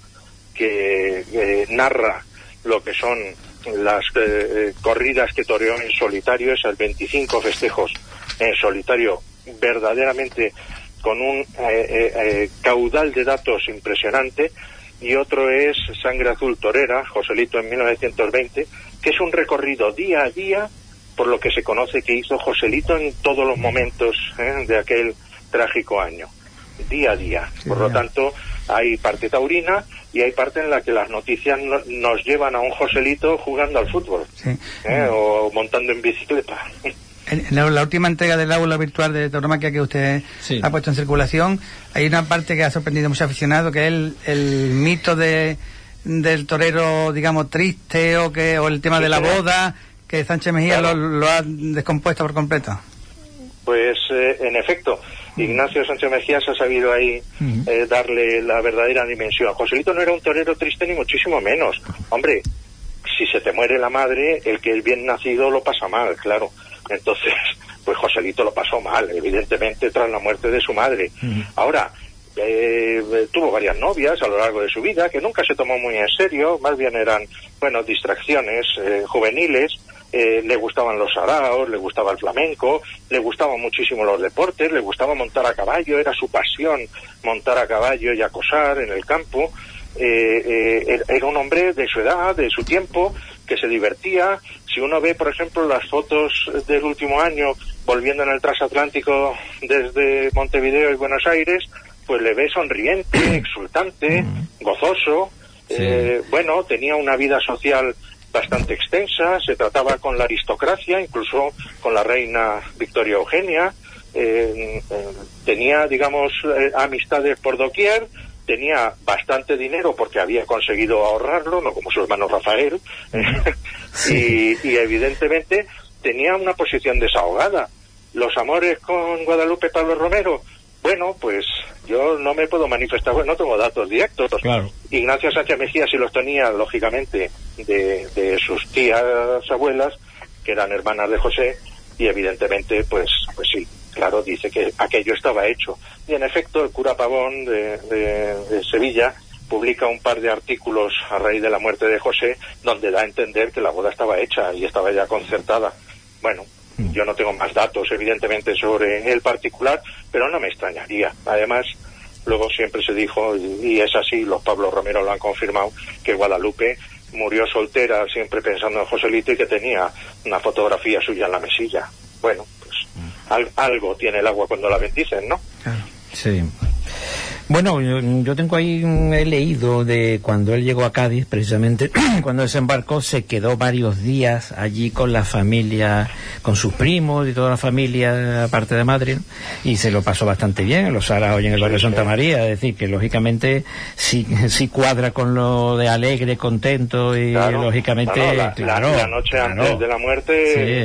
que eh, narra lo que son las eh, corridas que toreó en solitario, esas veinticinco festejos en solitario, verdaderamente con un eh, eh, eh, caudal de datos impresionante. Y otro es Sangre Azul Torera, Joselito en mil novecientos veinte, que es un recorrido día a día por lo que se conoce que hizo Joselito en todos los momentos eh, de aquel trágico año, día a día. Sí, por lo tanto, hay parte taurina y hay parte en la que las noticias no, nos llevan a un Joselito jugando al fútbol, sí. eh, o montando en bicicleta. En la, la última entrega del aula virtual de tauromaquia que usted sí. ha puesto en circulación, hay una parte que ha sorprendido a muchos aficionados, que es el, el mito de del torero, digamos, triste, o que o el tema sí, de la claro. boda, que Sánchez Mejía claro. lo, lo ha descompuesto por completo. Pues eh, en efecto, Ignacio Sánchez Mejía se ha sabido ahí uh-huh. eh, darle la verdadera dimensión. Joselito no era un torero triste ni muchísimo menos. Hombre, si se te muere la madre, el que es bien nacido lo pasa mal, claro. Entonces, pues Joselito lo pasó mal, evidentemente, tras la muerte de su madre. Uh-huh. Ahora, eh, tuvo varias novias a lo largo de su vida, que nunca se tomó muy en serio, más bien eran, bueno, distracciones eh, juveniles. Eh, le gustaban los saraos, le gustaba el flamenco, le gustaban muchísimo los deportes, le gustaba montar a caballo, era su pasión montar a caballo y acosar en el campo. Eh, eh, era un hombre de su edad, de su tiempo, que se divertía. Si uno ve, por ejemplo, las fotos del último año volviendo en el transatlántico desde Montevideo y Buenos Aires, pues le ve sonriente, exultante, gozoso. Sí. Eh, bueno, tenía una vida social bastante extensa, se trataba con la aristocracia, incluso con la reina Victoria Eugenia, eh, eh, tenía, digamos, eh, amistades por doquier, tenía bastante dinero porque había conseguido ahorrarlo, no como su hermano Rafael, sí. y, y evidentemente tenía una posición desahogada. Los amores con Guadalupe Pablo Romero, bueno, pues yo no me puedo manifestar, bueno, no tengo datos directos. Claro. Ignacio Sánchez Mejía sí los tenía, lógicamente, de, de sus tías abuelas, que eran hermanas de José, y evidentemente, pues, pues sí, claro, dice que aquello estaba hecho. Y en efecto, el cura Pavón de, de, de Sevilla publica un par de artículos a raíz de la muerte de José, donde da a entender que la boda estaba hecha y estaba ya concertada. Bueno, yo no tengo más datos, evidentemente, sobre el particular, pero no me extrañaría. Además, luego siempre se dijo, y es así, los Pablo Romero lo han confirmado, que Guadalupe murió soltera, siempre pensando en Joselito, y que tenía una fotografía suya en la mesilla. Bueno, pues al, algo tiene el agua cuando la bendicen, ¿no? Sí. Bueno, yo, yo tengo ahí, he leído de cuando él llegó a Cádiz, precisamente, cuando desembarcó, se quedó varios días allí con la familia, con sus primos y toda la familia, aparte de madre, ¿no? Y se lo pasó bastante bien en los Saraos y en el barrio Santa María, es decir, que lógicamente sí, sí cuadra con lo de alegre, contento, y claro, lógicamente, no, no, la, claro. La, la noche claro, antes de la muerte, sí.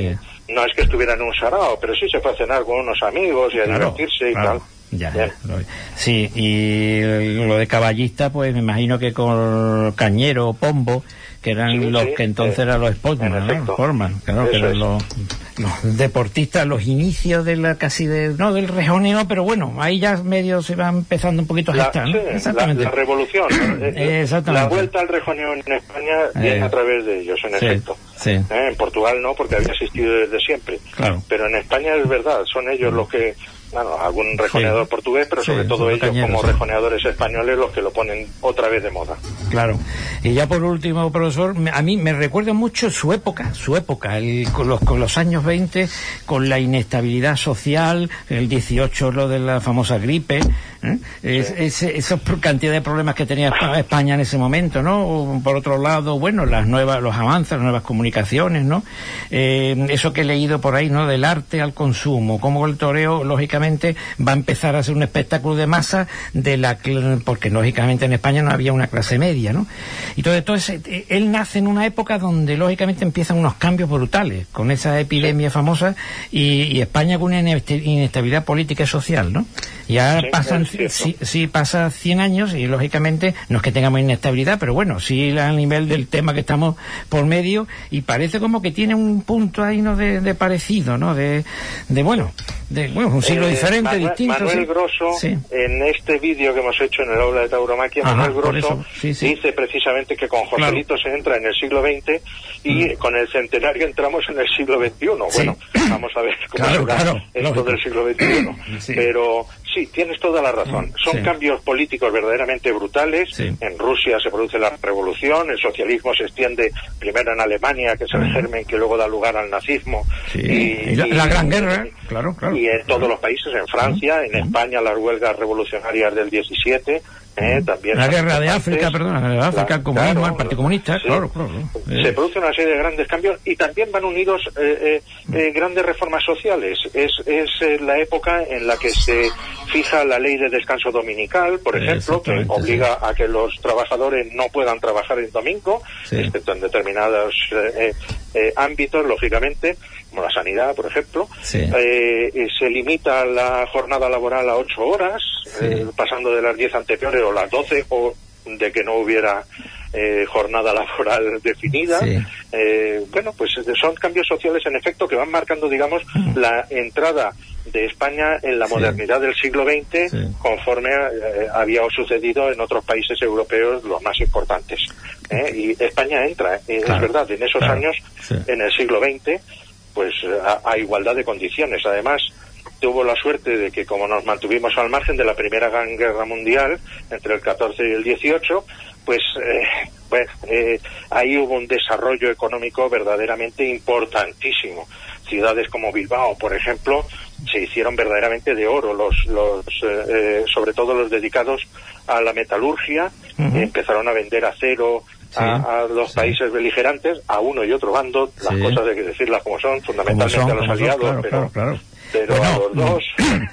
no es que estuviera en un sarao, pero sí se fue a cenar con unos amigos y a claro, divertirse y claro. tal. Ya, ya, sí, y lo de caballista, pues me imagino que con Cañero, Pombo, que eran sí, los sí, que entonces eh, eran los Sportman, ¿no? Sportman, claro, que eran los, los deportistas, los inicios de la casi de, no del rejoneo, pero bueno, ahí ya medio se va empezando un poquito a gestar, ¿no? Sí, exactamente. La, la revolución, ¿no? Exactamente. La vuelta al rejoneo en España viene eh, a través de ellos, en sí, efecto. Sí. ¿Eh? En Portugal no, porque había existido desde siempre. Claro. Pero en España es verdad, son ellos mm. los que, bueno, algún rejoneador sí. portugués, pero sobre sí, todo ellos cañeros, como sí. rejoneadores españoles los que lo ponen otra vez de moda. Claro. Y ya por último, profesor, a mí me recuerda mucho su época, su época, el, con, los, con los años veinte, con la inestabilidad social, el dieciocho lo de la famosa gripe, ¿eh? es, sí. es, esa cantidad de problemas que tenía España en ese momento, ¿no? Por otro lado, bueno, las nuevas, los avances, las nuevas comunicaciones, ¿no? Eh, eso que he leído por ahí, ¿no? Del arte al consumo, como el toreo, lógicamente, va a empezar a ser un espectáculo de masa de la porque lógicamente en España no había una clase media, ¿no? Y todo entonces él nace en una época donde lógicamente empiezan unos cambios brutales con esa epidemia sí. famosa y, y España con una inestabilidad política y social, ¿no? Ya sí, pasan sí, sí pasa cien años y lógicamente no es que tengamos inestabilidad, pero bueno, sí a nivel del tema que estamos por medio y parece como que tiene un punto ahí, ¿no? de, de parecido, ¿no? De, de bueno, de bueno, un siglo eh, diferente, Manuel, distinto. Manuel ¿sí? Grosso, sí. en este vídeo que hemos hecho en el aula de tauromaquia, Ajá, Manuel Grosso sí, sí. dice precisamente que con Joselito claro. se entra en el siglo veinte y mm. con el centenario entramos en el siglo veintiuno. Sí. Bueno, vamos a ver cómo claro, será claro, esto lógico. del siglo veintiuno. Sí. Pero sí, tienes toda la razón. Son sí. cambios políticos verdaderamente brutales. Sí. En Rusia se produce la revolución, el socialismo se extiende primero en Alemania, que es el germen que luego da lugar al nazismo. Sí. Y, y, la, y la Gran Guerra, y, claro, claro. Y en todos los países, en Francia, uh-huh. en España, las huelgas revolucionarias del diecisiete, eh, también... La guerra de África, perdón, la guerra de África, el comunismo, claro, el Partido Comunista, sí. claro, claro. Se eh. produce una serie de grandes cambios y también van unidos eh, eh, eh, grandes reformas sociales. Es, es eh, la época en la que se fija la ley de descanso dominical, por ejemplo, que obliga sí. a que los trabajadores no puedan trabajar el domingo, sí. excepto en determinados eh, eh, ámbitos, lógicamente, como la sanidad, por ejemplo. Sí. Eh, eh, se limita la jornada laboral a ocho horas, sí. eh, pasando de las diez anteriores o las doce, o de que no hubiera eh, jornada laboral definida. Sí. Eh, bueno, pues son cambios sociales, en efecto, que van marcando, digamos, mm. la entrada de España en la modernidad sí. del siglo veinte, sí. conforme eh, había sucedido en otros países europeos los más importantes. ¿eh? Y España entra, eh, claro. es verdad, en esos claro. años, sí. en el siglo veinte, pues a, a igualdad de condiciones. Además, tuvo la suerte de que, como nos mantuvimos al margen de la Primera Gran Guerra Mundial, entre el catorce y el dieciocho, pues eh, bueno, eh, ahí hubo un desarrollo económico verdaderamente importantísimo. Ciudades como Bilbao, por ejemplo, se hicieron verdaderamente de oro, los, los eh, sobre todo los dedicados a la metalurgia, uh-huh. empezaron a vender acero sí, a, a los sí. países beligerantes, a uno y otro bando, sí. las cosas hay que decirlas como son, fundamentalmente son, a los aliados, son, claro, pero, claro, claro. pero bueno, a los dos...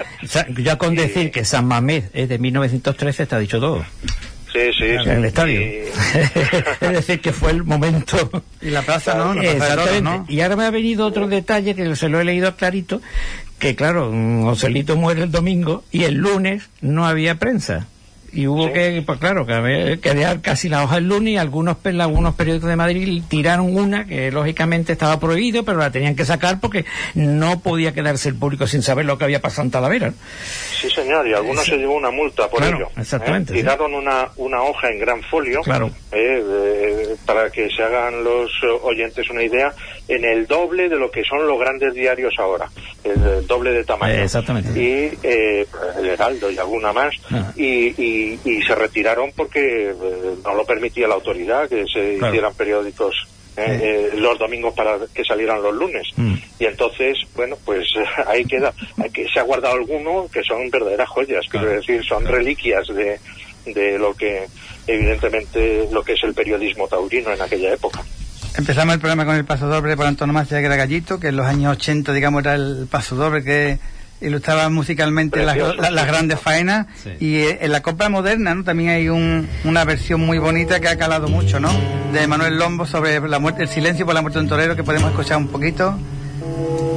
ya con decir y... que San Mamés es de mil novecientos trece está dicho todo. Sí, sí, en sí. el estadio. Y... es decir, que fue el momento. Y la plaza, ¿no? La plaza Exactamente. Oro, ¿no? Y ahora me ha venido otro detalle que se lo he leído clarito, que claro, Joselito muere el domingo y el lunes no había prensa. Y hubo sí. que, pues claro, que, que dejar casi la hoja el lunes y algunos, algunos periódicos de Madrid tiraron una que lógicamente estaba prohibido, pero la tenían que sacar porque no podía quedarse el público sin saber lo que había pasado en Talavera. Sí, señor, y algunos sí. se llevó una multa por claro, ello. Exactamente. ¿eh? Tiraron sí. una, una hoja en gran folio, claro. eh, eh, para que se hagan los oyentes una idea, en el doble de lo que son los grandes diarios ahora, el, el doble de tamaño. Eh, exactamente. Y eh, el Heraldo y alguna más, ah. y, y Y, y se retiraron porque eh, no lo permitía la autoridad que se claro. hicieran periódicos eh, sí. eh, los domingos para que salieran los lunes. Mm. Y entonces, bueno, pues ahí queda. Que se ha guardado alguno que son verdaderas joyas, claro. quiero decir, son claro. reliquias de, de lo que, evidentemente, lo que es el periodismo taurino en aquella época. Empezamos el programa con el paso doble por antonomasia, que era Gallito, que en los años ochenta, digamos, era el paso doble que ilustraba musicalmente las, las, las grandes faenas. Sí. Y eh, en la copla moderna, ¿no? También hay un, una versión muy bonita que ha calado mucho, ¿no? De Manuel Lombo sobre la muerte, el silencio por la muerte de un torero, que podemos escuchar un poquito.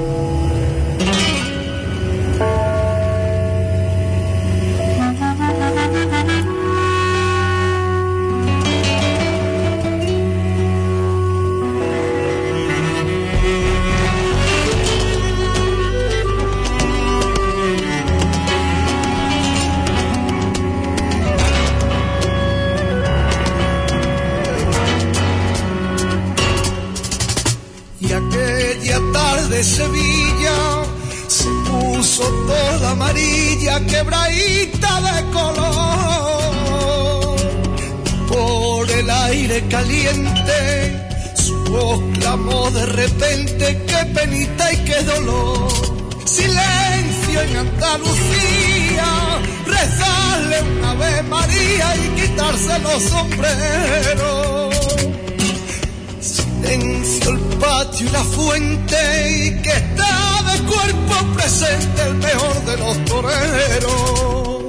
amarilla quebradita de color, por el aire caliente su voz clamó de repente, qué penita y qué dolor. Silencio en Andalucía, rezarle una Ave María y quitarse los sombreros. Silencio el patio y la fuente, y que está de cuerpo presente el mejor de los toreros.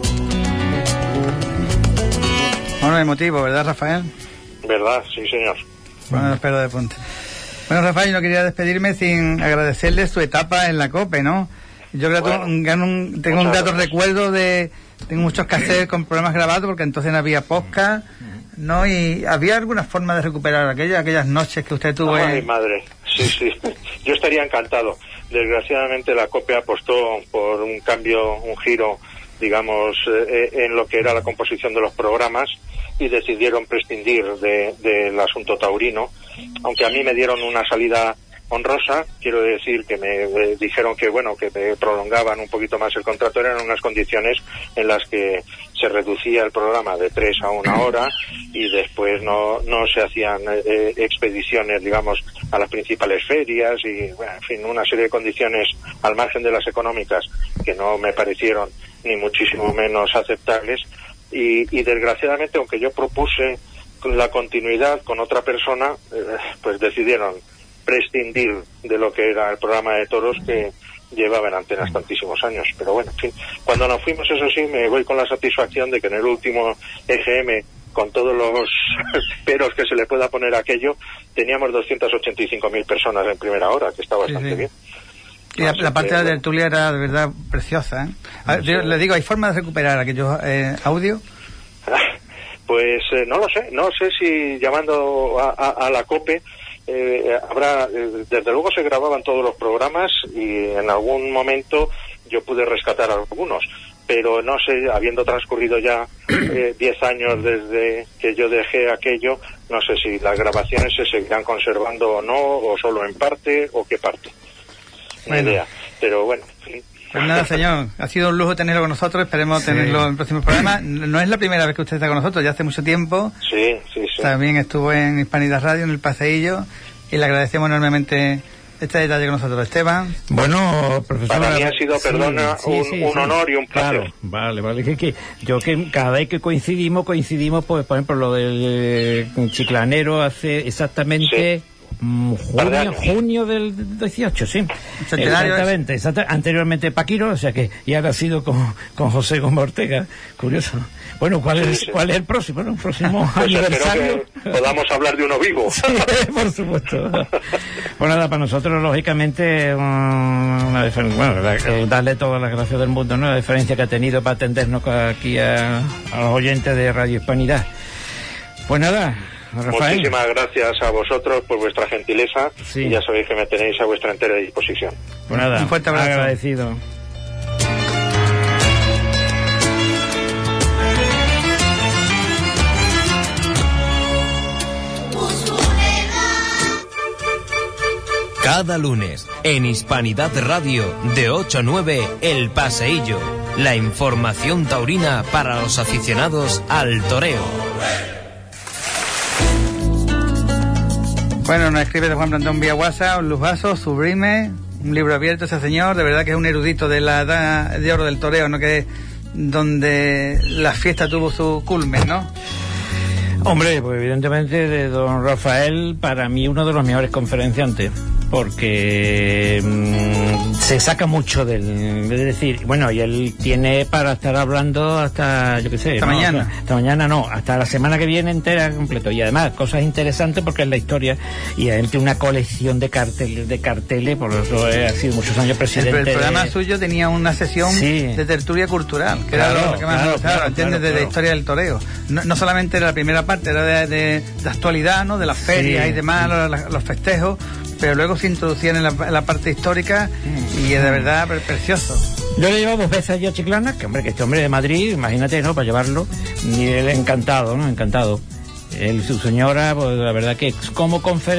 Bueno, emotivo, ¿verdad, Rafael? ¿Verdad? Sí, señor. Bueno, los pelos de punta. Bueno, Rafael, no quería despedirme sin agradecerle su etapa en la COPE, ¿no? Yo creo bueno, un, tengo un grato recuerdo de... Tengo muchos cassettes con programas grabados, porque entonces no había podcast, ¿no? Y había alguna forma de recuperar aquellas, aquellas noches que usted tuvo. Ay, en... madre, sí, sí. Yo estaría encantado. Desgraciadamente la COPE apostó por un cambio, un giro, digamos, eh, en lo que era la composición de los programas, y decidieron prescindir de, del asunto taurino, aunque a mí me dieron una salida honrosa. Quiero decir que me eh, dijeron que bueno, que me prolongaban un poquito más el contrato, eran unas condiciones en las que se reducía el programa de tres a una hora, y después no no se hacían eh, expediciones, digamos, a las principales ferias, y bueno, en fin, una serie de condiciones al margen de las económicas que no me parecieron ni muchísimo menos aceptables. Y, y desgraciadamente, aunque yo propuse la continuidad con otra persona, eh, pues decidieron prescindir de lo que era el programa de toros que llevaba en antenas tantísimos años. Pero bueno, en fin, cuando nos fuimos, eso sí, me voy con la satisfacción de que en el último E G M, con todos los peros que se le pueda poner a aquello, teníamos doscientas ochenta y cinco mil personas en primera hora, que está bastante sí, sí. bien. Y la, la parte de la tertulia era de verdad preciosa, ¿eh? A ver, yo le digo, ¿hay forma de recuperar aquellos eh, audios? Pues eh, no lo sé, no sé si llamando a, a, a la COPE eh, habrá, eh, desde luego se grababan todos los programas, y en algún momento yo pude rescatar algunos, pero no sé, habiendo transcurrido ya diez eh, años desde que yo dejé aquello, no sé si las grabaciones se seguirán conservando o no, o solo en parte, o qué parte. Bueno. Idea, pero bueno, sí. Pues nada, señor, ha sido un lujo tenerlo con nosotros, esperemos sí. tenerlo en el próximo programa. No es la primera vez que usted está con nosotros, ya hace mucho tiempo. Sí, sí, sí. También estuvo en Hispanidad Radio, en el Paseillo, y le agradecemos enormemente este detalle con nosotros, Esteban. Bueno, profesor, para mí ha sido, sí, perdona, sí, un, sí, un sí. honor y un placer. Claro, vale, vale, que, que yo que cada vez que coincidimos, coincidimos, pues, por ejemplo, lo del eh, Chiclanero hace exactamente... Sí. Junio, junio del dieciocho, sí. Exactamente, exactamente. Anteriormente Paquiro, o sea que, y ahora ha sido con, con José Gómez Ortega. Curioso. Bueno, ¿cuál es, sí, sí. ¿cuál es el próximo? Bueno, el próximo pues aniversario. Que podamos hablar de uno vivo. Sí, por supuesto. Pues nada, para nosotros, lógicamente, una bueno, darle todas las gracias del mundo, ¿no? La diferencia que ha tenido para atendernos aquí a, a los oyentes de Radio Hispanidad. Pues nada. Rafael. Muchísimas gracias a vosotros por vuestra gentileza, sí. y ya sabéis que me tenéis a vuestra entera disposición. Pues nada, un fuerte abrazo. Agradecido. Cada lunes, en Hispanidad Radio, de ocho a nueve, El Paseillo. La información taurina para los aficionados al toreo. Bueno, nos escribe de Juan Plantón vía WhatsApp, un lujazo, sublime, un libro abierto ese señor, de verdad que es un erudito de la edad de oro del toreo, ¿no? Que donde la fiesta tuvo su culmen, ¿no? Hombre, pues evidentemente de don Rafael, para mí uno de los mejores conferenciantes, porque mmm, se saca mucho del, es decir, bueno, y él tiene para estar hablando hasta, yo qué sé, hasta ¿no? mañana, hasta, hasta mañana no, hasta la semana que viene entera completo, y además cosas interesantes porque es la historia, y él tiene una colección de carteles, de carteles, por eso ha sido muchos años presidente. El, el programa de... suyo tenía una sesión sí. de tertulia cultural, que claro, era lo que más claro, me gustaba, claro, ¿entiendes? Claro, de claro. la historia del toreo. No, no solamente era la primera parte, era de, de, de actualidad, ¿no? De las ferias sí. y demás, los, los festejos, pero luego se introducían en la, en la parte histórica y es de verdad pre precioso. Yo le he llevado dos veces allí a Chiclana, que hombre, que este hombre de Madrid, imagínate, ¿no? Para llevarlo, y él encantado, ¿no? Encantado. Él, su señora, pues la verdad que como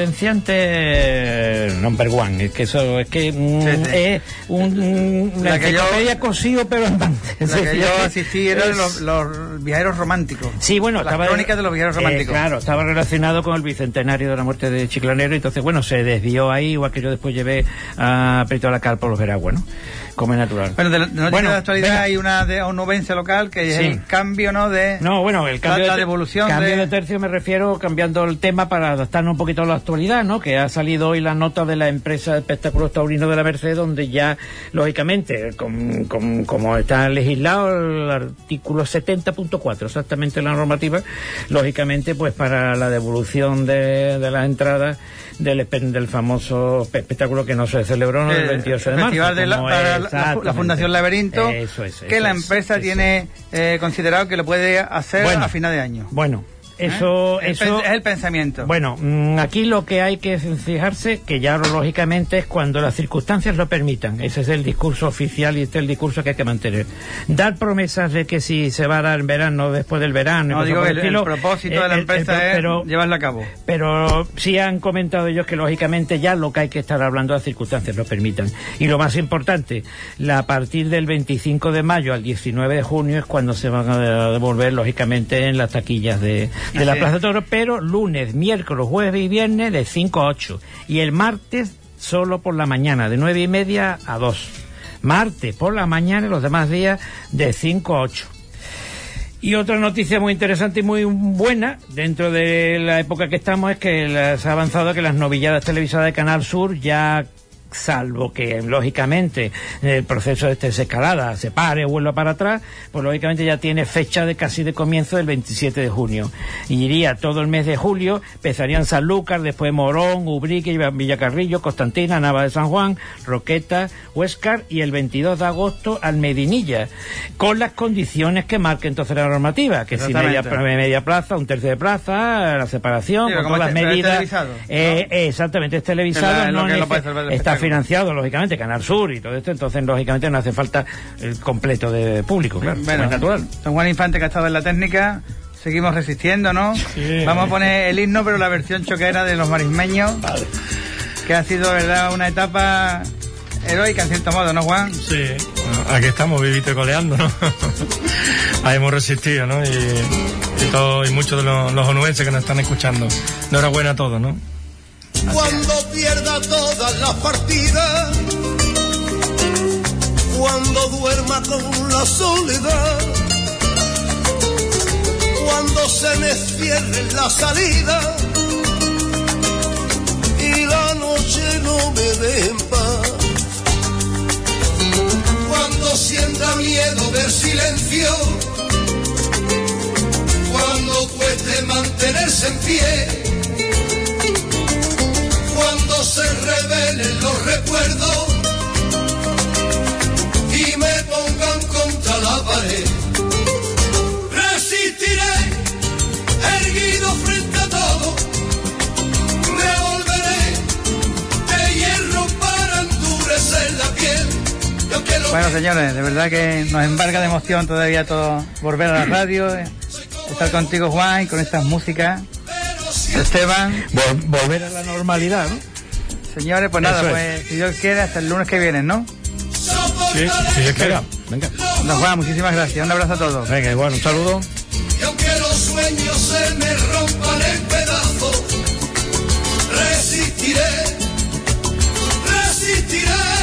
conferenciante number one, es que eso es que mm, sí, sí. es un, una la enciclopedia cosido pero andante. La que yo asistí eran es... los, los viajeros románticos. Sí, bueno, las estaba crónicas de los viajeros románticos. Eh, claro, estaba relacionado con el bicentenario de la muerte de Chiclanero, entonces bueno, se desvió ahí, igual que yo después llevé a Prieto de la Cal por los Veraguas, ¿no? Como es natural. Bueno, de, de, bueno, de la actualidad venga. Hay una de onubense local que es sí. el cambio, ¿no? De no, bueno, el cambio la, de, la devolución cambio de... de tercio me refiero cambiando el tema para adaptarnos un poquito a la actualidad, ¿no? Que ha salido hoy la nota de la empresa de espectáculos taurinos de la Merced, donde ya lógicamente, com, com, como está legislado el artículo setenta punto cuatro, exactamente la normativa, lógicamente, pues para la devolución de, de las entradas del, del famoso espectáculo que no se celebró ¿no? el, el veintiocho de marzo. Festival de la, para la, la Fundación Laberinto, eso es, eso que la es, empresa eso tiene eh, considerado que lo puede hacer bueno, a final de año. Bueno. Eso, ¿Eh? eso es el pensamiento. Bueno, aquí lo que hay que fijarse, que ya lógicamente es cuando las circunstancias lo permitan. Ese es el discurso oficial y este es el discurso que hay que mantener. Dar promesas de que si se va a dar en verano, después del verano... No, digo que el, estilo, el propósito eh, de la empresa el, el, es pero, llevarlo a cabo. Pero sí han comentado ellos que lógicamente ya lo que hay que estar hablando, las circunstancias lo permitan. Y lo más importante, la, a partir del veinticinco de mayo al diecinueve de junio es cuando se van a devolver lógicamente en las taquillas de... de la Plaza de Toros, pero lunes, miércoles, jueves y viernes de cinco a ocho y el martes solo por la mañana de nueve y media a dos, martes por la mañana y los demás días de cinco a ocho. Y otra noticia muy interesante y muy buena dentro de la época que estamos es que se ha avanzado que las novilladas televisadas de Canal Sur ya, salvo que lógicamente el proceso de esta desescalada se pare o vuelva para atrás, pues lógicamente ya tiene fecha de casi de comienzo del veintisiete de junio y iría todo el mes de julio. Empezarían Sanlúcar, después Morón, Ubrique, Villacarrillo, Constantina, Nava de San Juan, Roqueta, Huéscar y el veintidós de agosto al Medinilla, con las condiciones que marque entonces la normativa, que si media, media plaza, un tercio de plaza, la separación, sí, con todas las medidas eh, ¿no? Exactamente, es televisado, la, no nece- está financiado lógicamente Canal Sur y todo esto, entonces lógicamente no hace falta el completo de público, claro, bueno, es natural. Don Juan Infante, que ha estado en la técnica, seguimos resistiendo, ¿no? Sí. Vamos a poner el himno, pero la versión choquera de los marismeños, vale. Que ha sido, verdad, una etapa heroica en cierto modo, ¿no, Juan? Sí, aquí estamos vivito y coleando, ¿no? Ahí hemos resistido, ¿no? Y, y, todo, y muchos de los, los onubenses que nos están escuchando. Enhorabuena a todos, ¿no? Cuando pierda todas las partidas, cuando duerma con la soledad, cuando se me cierre la salida y la noche no me dé en paz, cuando sienta miedo del silencio, cuando cueste mantenerse en pie, cuando se revelen los recuerdos y me pongan contra la pared, resistiré erguido frente a todo, me volveré de hierro para endurecer la piel. Bueno, señores, de verdad que nos embarga de emoción todavía todo volver a la radio, estar contigo, Juan, y con estas músicas. Esteban, Vol- volver a la normalidad, ¿no? Señores, pues nada, pues si Dios quiere, hasta el lunes que viene, ¿no? Sí, si Dios quiere. Venga. Don Juan, muchísimas gracias, un abrazo a todos. Venga, igual, un saludo. Y aunque los sueños se me rompan en pedazos, resistiré, resistiré.